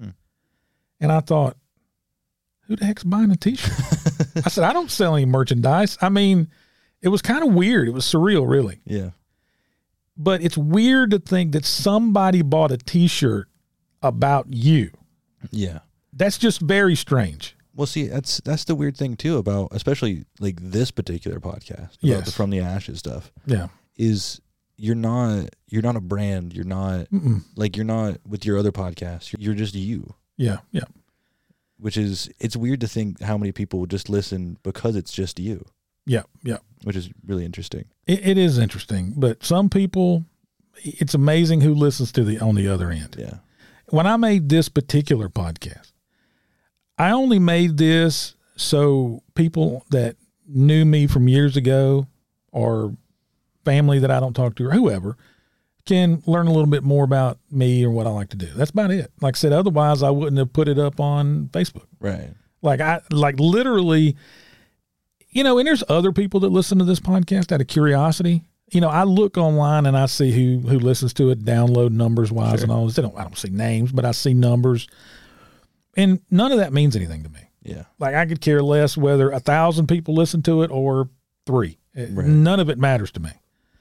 And I thought, who the heck's buying a T-shirt? I said, I don't sell any merchandise. I mean, it was kind of weird. It was surreal, really. Yeah. But it's weird to think that somebody bought a T-shirt about you. Yeah. That's just very strange. Well, see, that's the weird thing too about, especially like this particular podcast about the From the Ashes stuff. Yeah. Is you're not a brand. You're not like you're not with your other podcasts. You're just you. Yeah. Yeah. Which is, it's weird to think how many people would just listen because it's just you. Yeah. Yeah. Which is really interesting. It is interesting, but some people, it's amazing who listens to on the other end. Yeah. When I made this particular podcast, I only made this so people that knew me from years ago or family that I don't talk to or whoever can learn a little bit more about me or what I like to do. That's about it. Like I said, otherwise I wouldn't have put it up on Facebook. Right. Like literally, and there's other people that listen to this podcast out of curiosity. I look online and I see who listens to it, download numbers wise and all this. I don't see names, but I see numbers. And none of that means anything to me. Yeah. Like I could care less whether 1,000 people listen to it or 3. Right. None of it matters to me.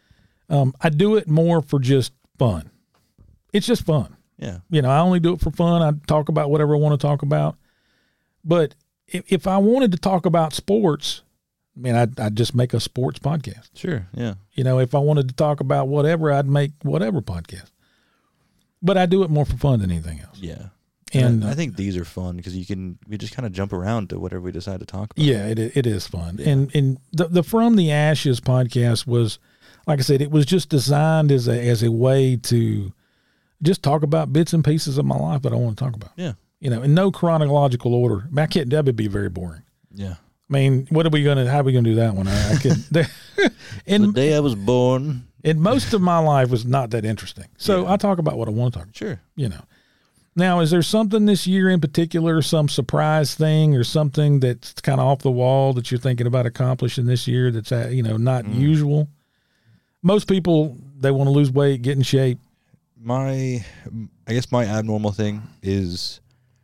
I do it more for just fun. It's just fun. Yeah. I only do it for fun. I talk about whatever I want to talk about. But if I wanted to talk about sports, I'd just make a sports podcast. Sure. Yeah. If I wanted to talk about whatever, I'd make whatever podcast. But I do it more for fun than anything else. Yeah. And I think these are fun because we just kind of jump around to whatever we decide to talk about. Yeah, it is fun. Yeah. And the From the Ashes podcast was, like I said, it was just designed as a way to just talk about bits and pieces of my life that I want to talk about. Yeah. In no chronological order. That would be very boring. Yeah. How are we going to do that one? I couldn't. The day I was born. And most of my life was not that interesting. So I talk about what I want to talk about. Sure. Now, is there something this year in particular, some surprise thing or something that's kind of off the wall that you're thinking about accomplishing this year that's, not usual? Most people, they want to lose weight, get in shape. I guess my abnormal thing is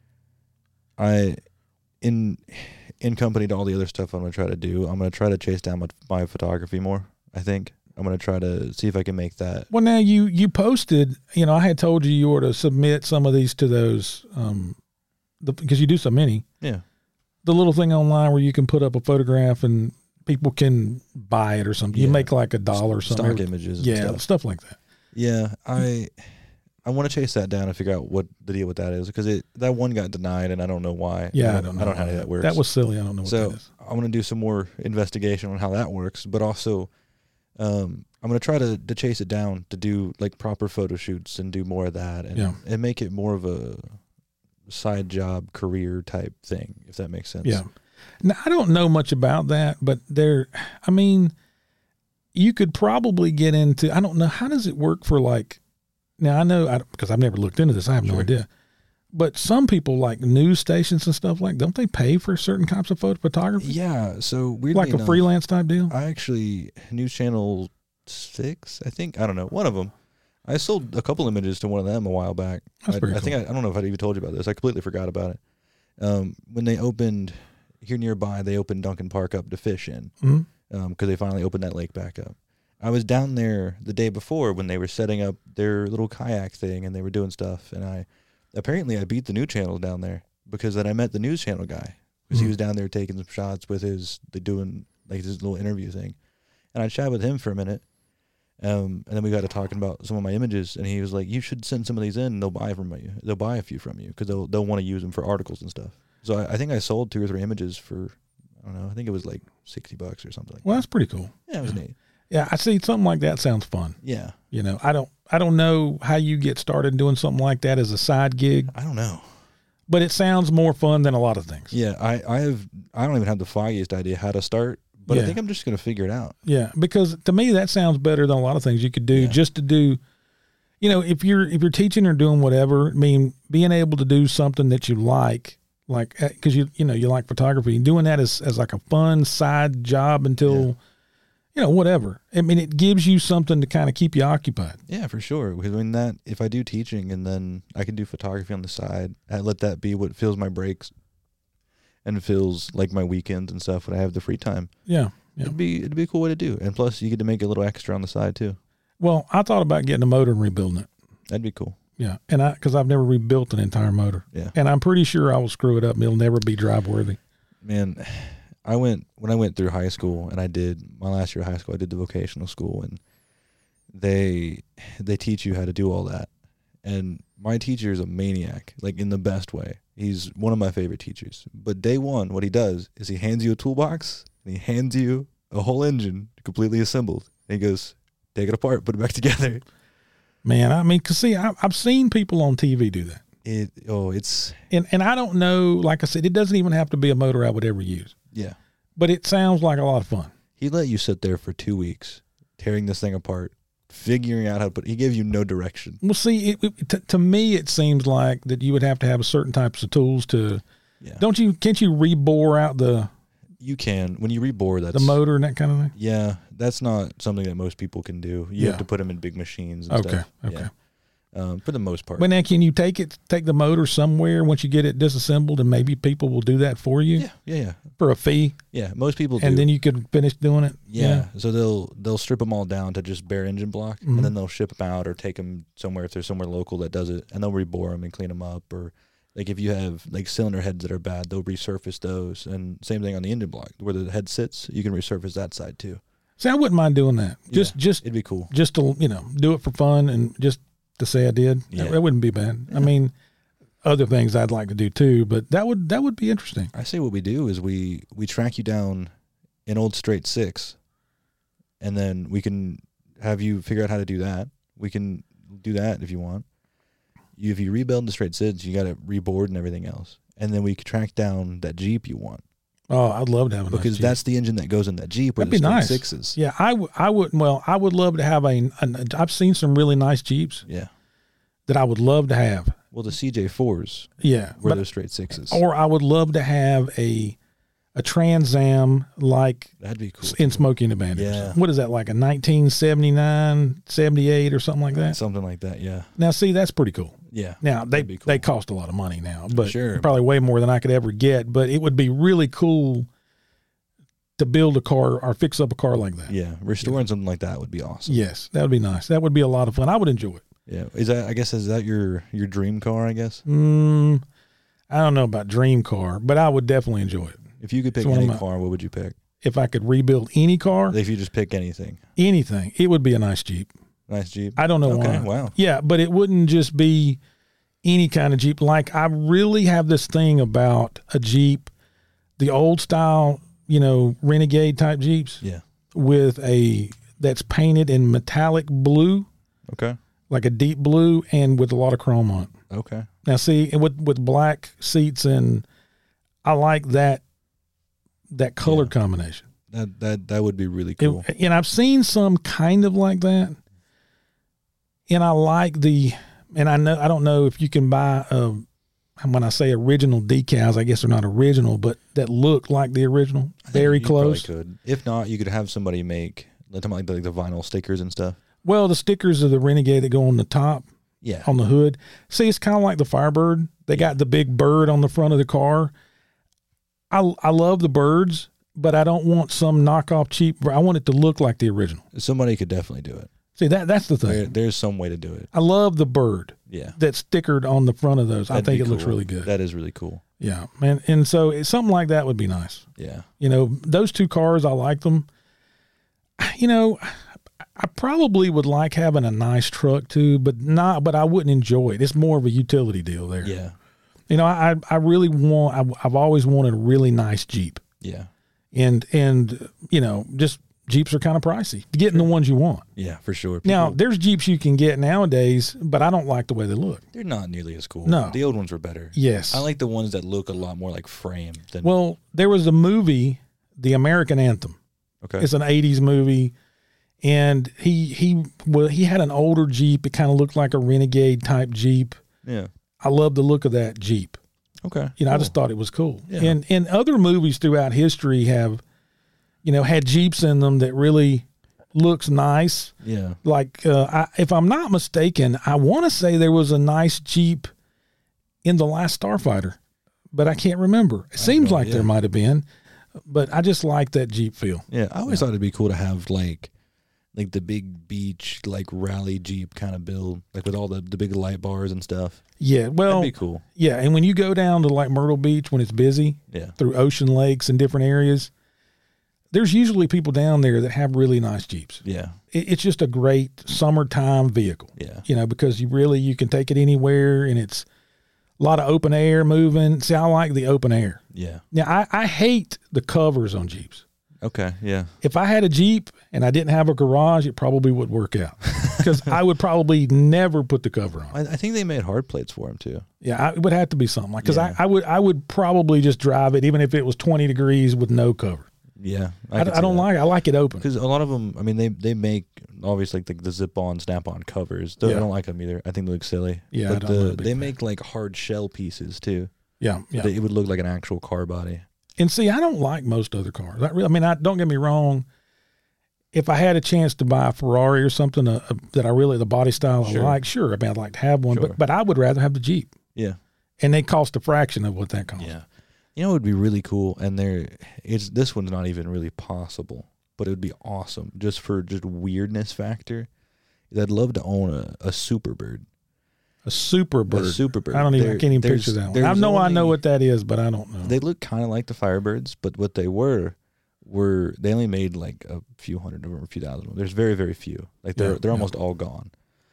in company to all the other stuff I'm going to try to do, I'm going to try to chase down my photography more, I think. I'm gonna try to see if I can make that. Well, now you posted, I had told you were to submit some of these to those, because you do so many. Yeah. The little thing online where you can put up a photograph and people can buy it or something. You make like $1 or something. Stock images. And stuff like that. Yeah, I want to chase that down and figure out what the deal with that is, because that one got denied and I don't know why. Yeah, I don't know. I don't know how that works. That was silly. I don't know what that is. I want to do some more investigation on how that works, but also I'm going to try to chase it down to do like proper photo shoots and do more of that and make it more of a side job career type thing, if that makes sense. Yeah. Now, I don't know much about that, but you could probably get into, I don't know, how does it work for like, now I know, because I've never looked into this, I have no idea, but some people like news stations and stuff don't they pay for certain types of photography? Yeah, so weirdly like a freelance type deal? I actually, News Channel 6, I think, I don't know, one of them, I sold a couple images to one of them a while back. That's pretty cool. I don't know if I'd even told you about this. I completely forgot about it. When they opened here nearby, they opened Duncan Park up to fish in, because they finally opened that lake back up. I was down there the day before when they were setting up their little kayak thing and they were doing stuff. And I beat the News Channel down there, because then I met the News Channel guy, because he was down there taking some shots with doing like this little interview thing. And I chatted with him for a minute. And then we got to talking about some of my images, and he was like, "You should send some of these in, and they'll buy from you. They'll buy a few from you, because they'll want to use them for articles and stuff." So I think I sold 2 or 3 images for, I don't know, I think it was like $60 or something. Well, that's pretty cool. Yeah, it was neat. Yeah, I see something like that sounds fun. Yeah. I don't know how you get started doing something like that as a side gig. I don't know. But it sounds more fun than a lot of things. Yeah, I don't even have the foggiest idea how to start. But I think I'm just going to figure it out. Yeah, because to me that sounds better than a lot of things you could do. Just to do, if you're teaching or doing whatever, being able to do something that you like because you like photography, and doing that as like a fun side job until, whatever. It gives you something to kind of keep you occupied. Yeah, for sure. Because if I do teaching and then I can do photography on the side, I let that be what fills my breaks. And feels like my weekends and stuff when I have the free time. Yeah. It'd be a cool way to do. And plus, you get to make a little extra on the side too. Well, I thought about getting a motor and rebuilding it. That'd be cool. Yeah, and because I've never rebuilt an entire motor. Yeah, and I'm pretty sure I will screw it up. And it'll never be drive worthy. Man, when I went through high school, and I did my last year of high school, I did the vocational school, and they teach you how to do all that. And my teacher is a maniac, like in the best way. He's one of my favorite teachers. But day one, what he does is he hands you a toolbox and he hands you a whole engine completely assembled. And he goes, take it apart, put it back together. Man, because see, I've seen people on TV do that. And I don't know, like I said, it doesn't even have to be a motor I would ever use. Yeah. But it sounds like a lot of fun. He let you sit there for 2 weeks, tearing this thing apart, figuring out how to put. He gave you no direction. Well, see, to me, it seems like that you would have to have certain types of tools to. Yeah. Can't you rebore out the? You can. When you rebore, that's the motor and that kind of thing. Yeah, that's not something that most people can do. You have to put them in big machines. And stuff. Okay. Yeah. For the most part. But now, can you take the motor somewhere once you get it disassembled, and maybe people will do that for you? Yeah. For a fee. Yeah, most people do. And then you could finish doing it. Yeah. So they'll strip them all down to just bare engine block, and then they'll ship them out or take them somewhere if there's somewhere local that does it, and they'll rebore them and clean them up. Or like if you have like cylinder heads that are bad, they'll resurface those. And same thing on the engine block where the head sits, you can resurface that side too. See, I wouldn't mind doing that. Just it'd be cool. Just to do it for fun and just to say I did. Yeah. That wouldn't be bad. Yeah. I mean, other things I'd like to do too, but that would be interesting. I say what we do is we track you down an old straight 6, and then we can have you figure out how to do that. We can do that if you want. If you rebuild the straight 6, you got to reboard and everything else, and then we can track down that Jeep you want. Oh, I'd love to have a nice because Jeep. That's the engine that goes in that Jeep. That'd be nice. 6s. Yeah, I would. Well, I would love to have I've seen some really nice Jeeps. Yeah, that I would love to have. Well, the CJ4s. Yeah, were those straight 6s. Or I would love to have a Trans Am like that'd be cool in Smokey and the Bandit. Yeah. What is that, like a 1979, 78 or something like that? Something like that. Yeah. Now, see, that's pretty cool. Yeah. Now they cost a lot of money now, but probably way more than I could ever get. But it would be really cool to build a car or fix up a car like that. Yeah, restoring something like that would be awesome. Yes, that would be nice. That would be a lot of fun. I would enjoy it. Yeah, is that your dream car? I guess. I don't know about dream car, but I would definitely enjoy it. If you could pick any car, what would you pick? If I could rebuild any car, If you just pick anything, it would be a nice Jeep. nice Jeep. I don't know why. Wow. Yeah, but it wouldn't just be any kind of Jeep. Like, I really have this thing about a Jeep, the old style, Renegade type Jeeps. Yeah. That's painted in metallic blue. Okay. Like a deep blue and with a lot of chrome on it. Okay. Now, see, and with black seats, and I like that color combination. That would be really cool. And I've seen some kind of like that. And I like and I don't know if you can buy, when I say original decals, I guess they're not original, but that look like the original, very close. Could. If not, you could have somebody make, like the vinyl stickers and stuff. Well, the stickers of the Renegade that go on the top, on the hood. See, it's kind of like the Firebird. They got the big bird on the front of the car. I love the birds, but I don't want some knockoff cheap. I want it to look like the original. Somebody could definitely do it. See, that's the thing. There's some way to do it. I love the bird. Yeah. That's stickered on the front of those. I think it looks really good. That is really cool. Yeah, man. And so something like that would be nice. Yeah. Those two cars, I like them. I probably would like having a nice truck too, but I wouldn't enjoy it. It's more of a utility deal there. Yeah. I really I've always wanted a really nice Jeep. Yeah. And just Jeeps are kind of pricey to get in the ones you want. Yeah, for sure. Now, there's Jeeps you can get nowadays, but I don't like the way they look. They're not nearly as cool. No. The old ones were better. Yes. I like the ones that look a lot more like frame than. Well, there was a movie, The American Anthem. Okay. It's an 80s movie. And he had an older Jeep. It kind of looked like a Renegade type Jeep. Yeah. I love the look of that Jeep. Okay. Cool. I just thought it was cool. Yeah. And other movies throughout history have, had Jeeps in them that really looks nice. Yeah. Like, if I'm not mistaken, I want to say there was a nice Jeep in The Last Starfighter, but I can't remember. It seems like there might have been, but I just like that Jeep feel. Yeah. I always thought it'd be cool to have like the big beach, like rally Jeep kind of build, like with all the big light bars and stuff. Yeah. Well, that'd be cool. Yeah. And when you go down to like Myrtle Beach when it's busy, through Ocean Lakes and different areas, there's usually people down there that have really nice Jeeps. Yeah. It's just a great summertime vehicle. Yeah. Because you can take it anywhere, and it's a lot of open air moving. See, I like the open air. Yeah. Now, I hate the covers on Jeeps. Okay. Yeah. If I had a Jeep and I didn't have a garage, it probably would work out because I would probably never put the cover on. I think they made hard plates for them too. Yeah. It would have to be something like, because I would probably just drive it even if it was 20 degrees with no cover. Yeah, I don't like it. I like it open. Because a lot of them, I mean, they make obviously like the zip-on, snap-on covers. I don't like them either. I think they look silly. Yeah, but they make like hard shell pieces too. Yeah, yeah. It would look like an actual car body. And see, I don't like most other cars. Don't get me wrong. If I had a chance to buy a Ferrari or something that I really, the body style I like, sure. I'd like to have one, but I would rather have the Jeep. Yeah. And they cost a fraction of what that costs. Yeah. It would be really cool, and this one's not even really possible, but it would be awesome just for weirdness factor. I'd love to own a Superbird. A Superbird. A Superbird. I can't even picture that one. I know what that is, but I don't know. They look kind of like the Firebirds, but what they were they only made like a few hundred or a few thousand. There's very, very few. Like they're almost all gone.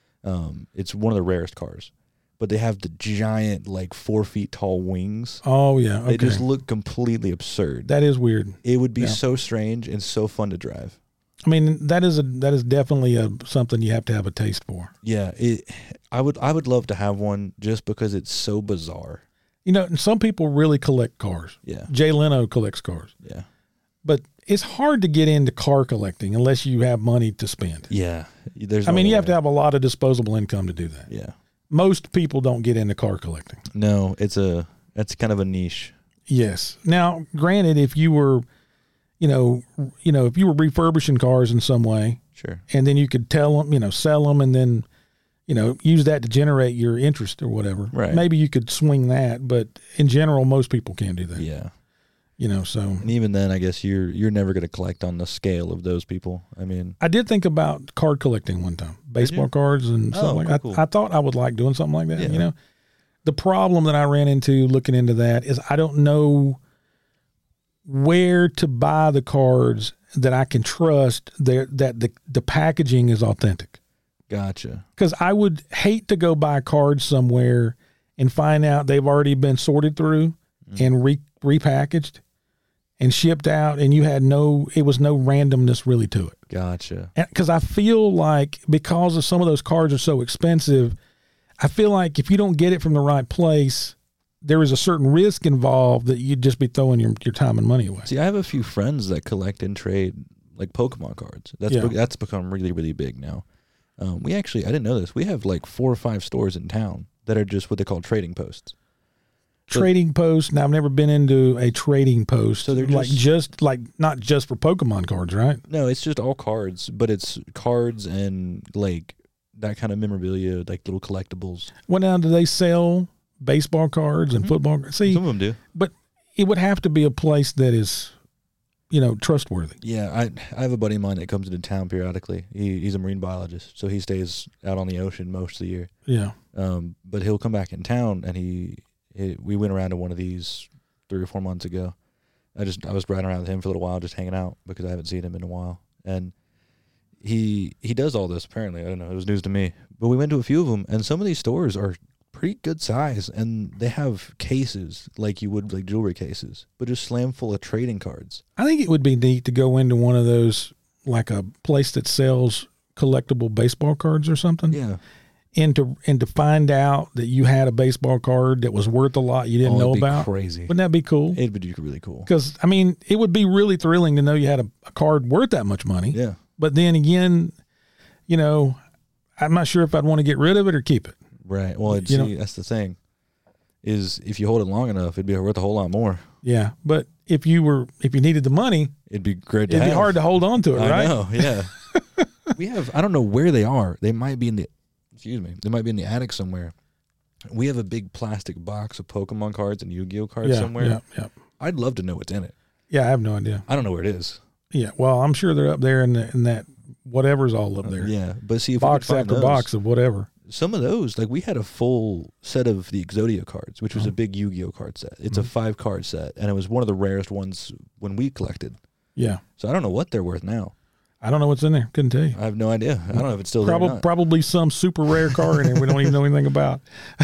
It's one of the rarest cars. But they have the giant, like 4 feet tall wings. Oh yeah, okay. They just look completely absurd. That is weird. It would be so strange and so fun to drive. I mean, that is definitely something you have to have a taste for. Yeah, I would love to have one just because it's so bizarre. Some people really collect cars. Yeah, Jay Leno collects cars. Yeah, but it's hard to get into car collecting unless you have money to spend. Yeah, you have to have a lot of disposable income to do that. Yeah. Most people don't get into car collecting. No, that's kind of a niche. Yes. Now, granted, if you were, if you were refurbishing cars in some way, sure, and then you could sell them, and then, use that to generate your interest or whatever. Right. Maybe you could swing that, but in general, most people can't do that. Yeah. You know, so. And even then, I guess you're never going to collect on the scale of those people. I mean, I did think about card collecting one time, baseball cards and stuff like that. Cool. I thought I would like doing something like that. Yeah. You know, the problem that I ran into looking into that is I don't know where to buy the cards that I can trust that the packaging is authentic. Gotcha. Because I would hate to go buy cards somewhere and find out they've already been sorted through and repackaged and shipped out, and it was no randomness really to it. Gotcha. Because I feel like because of some of those cards are so expensive, I feel like if you don't get it from the right place, there is a certain risk involved that you'd just be throwing your time and money away. See, I have a few friends that collect and trade like Pokemon cards. That's become really, really big now. I didn't know this. We have like 4 or 5 stores in town that are just what they call trading posts. Trading posts. Now, I've never been into a trading post. So they're just not just for Pokemon cards, right? No, it's just all cards, but it's cards and like that kind of memorabilia, like little collectibles. Well, now, do they sell baseball cards and football cards? See, some of them do. But it would have to be a place that is, trustworthy. Yeah, I have a buddy of mine that comes into town periodically. He's a marine biologist, so he stays out on the ocean most of the year. Yeah. But he'll come back in town, and we went around to one of these 3 or 4 months ago. I was riding around with him for a little while, just hanging out because I haven't seen him in a while. And he does all this apparently. I don't know. It was news to me. But we went to a few of them, and some of these stores are pretty good size, and they have cases like you would like jewelry cases, but just slam full of trading cards. I think it would be neat to go into one of those, like a place that sells collectible baseball cards or something. Yeah. And to find out that you had a baseball card that was worth a lot you didn't know about. Crazy. Wouldn't that be cool? It'd be really cool. Because, I mean, it would be really thrilling to know you had a card worth that much money. Yeah. But then again, I'm not sure if I'd want to get rid of it or keep it. Right. Well, that's the thing. Is if you hold it long enough, it'd be worth a whole lot more. Yeah. But if you needed the money, it'd be great it'd be hard to hold on to it, right? I know, yeah. I don't know where they are. They might be in the attic somewhere. We have a big plastic box of Pokemon cards and Yu-Gi-Oh cards somewhere. Yeah. I'd love to know what's in it. Yeah, I have no idea. I don't know where it is. Yeah, well, I'm sure they're up there in that whatever's all up there. Yeah, but see, if box we could after find box of whatever. Some of those, like we had a full set of the Exodia cards, which was a big Yu-Gi-Oh card set. It's a 5-card set, and it was one of the rarest ones when we collected. Yeah. So I don't know what they're worth now. I don't know what's in there. Couldn't tell you. I have no idea. I don't know if it's still there or not. Probably some super rare card in there we don't even know anything about.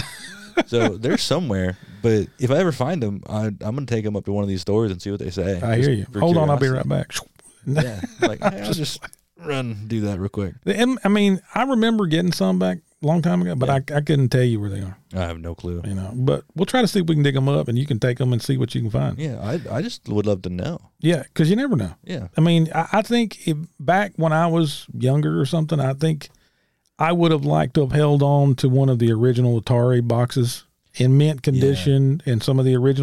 So they're somewhere, but if I ever find them, I'm going to take them up to one of these stores and see what they say. I hear you. Hold on, I'll be right back. Yeah, like, hey, I'll just do that real quick. I mean, I remember getting some back a long time ago, but I couldn't tell you where they are. I have no clue. But we'll try to see if we can dig them up, and you can take them and see what you can find. Yeah, I just would love to know. Yeah, because you never know. Yeah. I mean, I think back when I was younger or something, I think I would have liked to have held on to one of the original Atari boxes in mint condition, and some of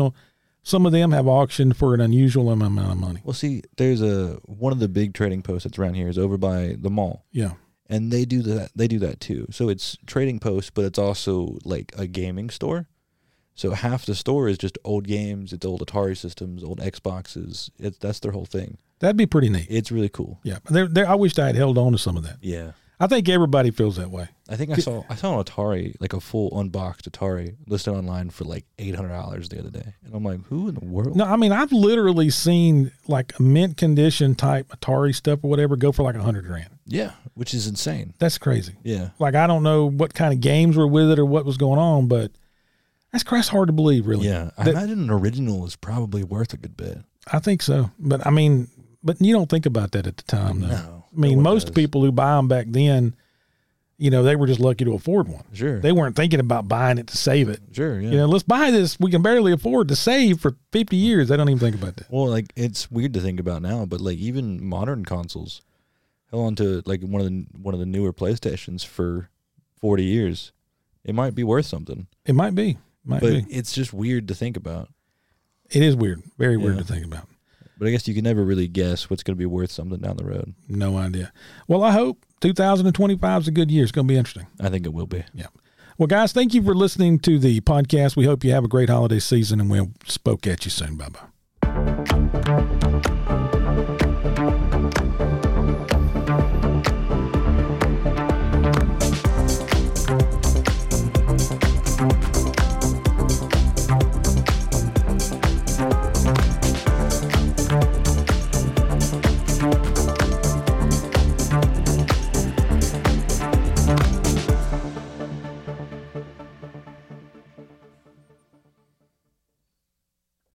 them have auctioned for an unusual amount of money. Well, see, there's one of the big trading posts that's around here is over by the mall. Yeah. And they do that. They do that too. So it's trading posts, but it's also like a gaming store. So half the store is just old games. It's old Atari systems, old Xboxes. That's their whole thing. That'd be pretty neat. It's really cool. Yeah. I wished I had held on to some of that. Yeah. I think everybody feels that way. I think I saw an Atari, like a full unboxed Atari, listed online for like $800 the other day, and I'm like, who in the world? No, I mean, I've literally seen like a mint condition type Atari stuff or whatever go for like $100,000. Yeah, which is insane. That's crazy. Yeah, like I don't know what kind of games were with it or what was going on, but that's hard to believe, really. Yeah, I imagine an original is probably worth a good bit. I think so, but I mean, you don't think about that at the time, though. No. I mean, most people who buy them back then, they were just lucky to afford one. Sure. They weren't thinking about buying it to save it. Sure, yeah. Let's buy this. We can barely afford to save for 50 years. They don't even think about that. Well, like, it's weird to think about now, but like even modern consoles held on to like one of the newer PlayStations for 40 years. It might be worth something. It might be. But it's just weird to think about. It is weird. Very weird to think about. But I guess you can never really guess what's going to be worth something down the road. No idea. Well, I hope 2025 is a good year. It's going to be interesting. I think it will be. Yeah. Well, guys, thank you for listening to the podcast. We hope you have a great holiday season, and we'll spoke at you soon. Bye-bye. Bye.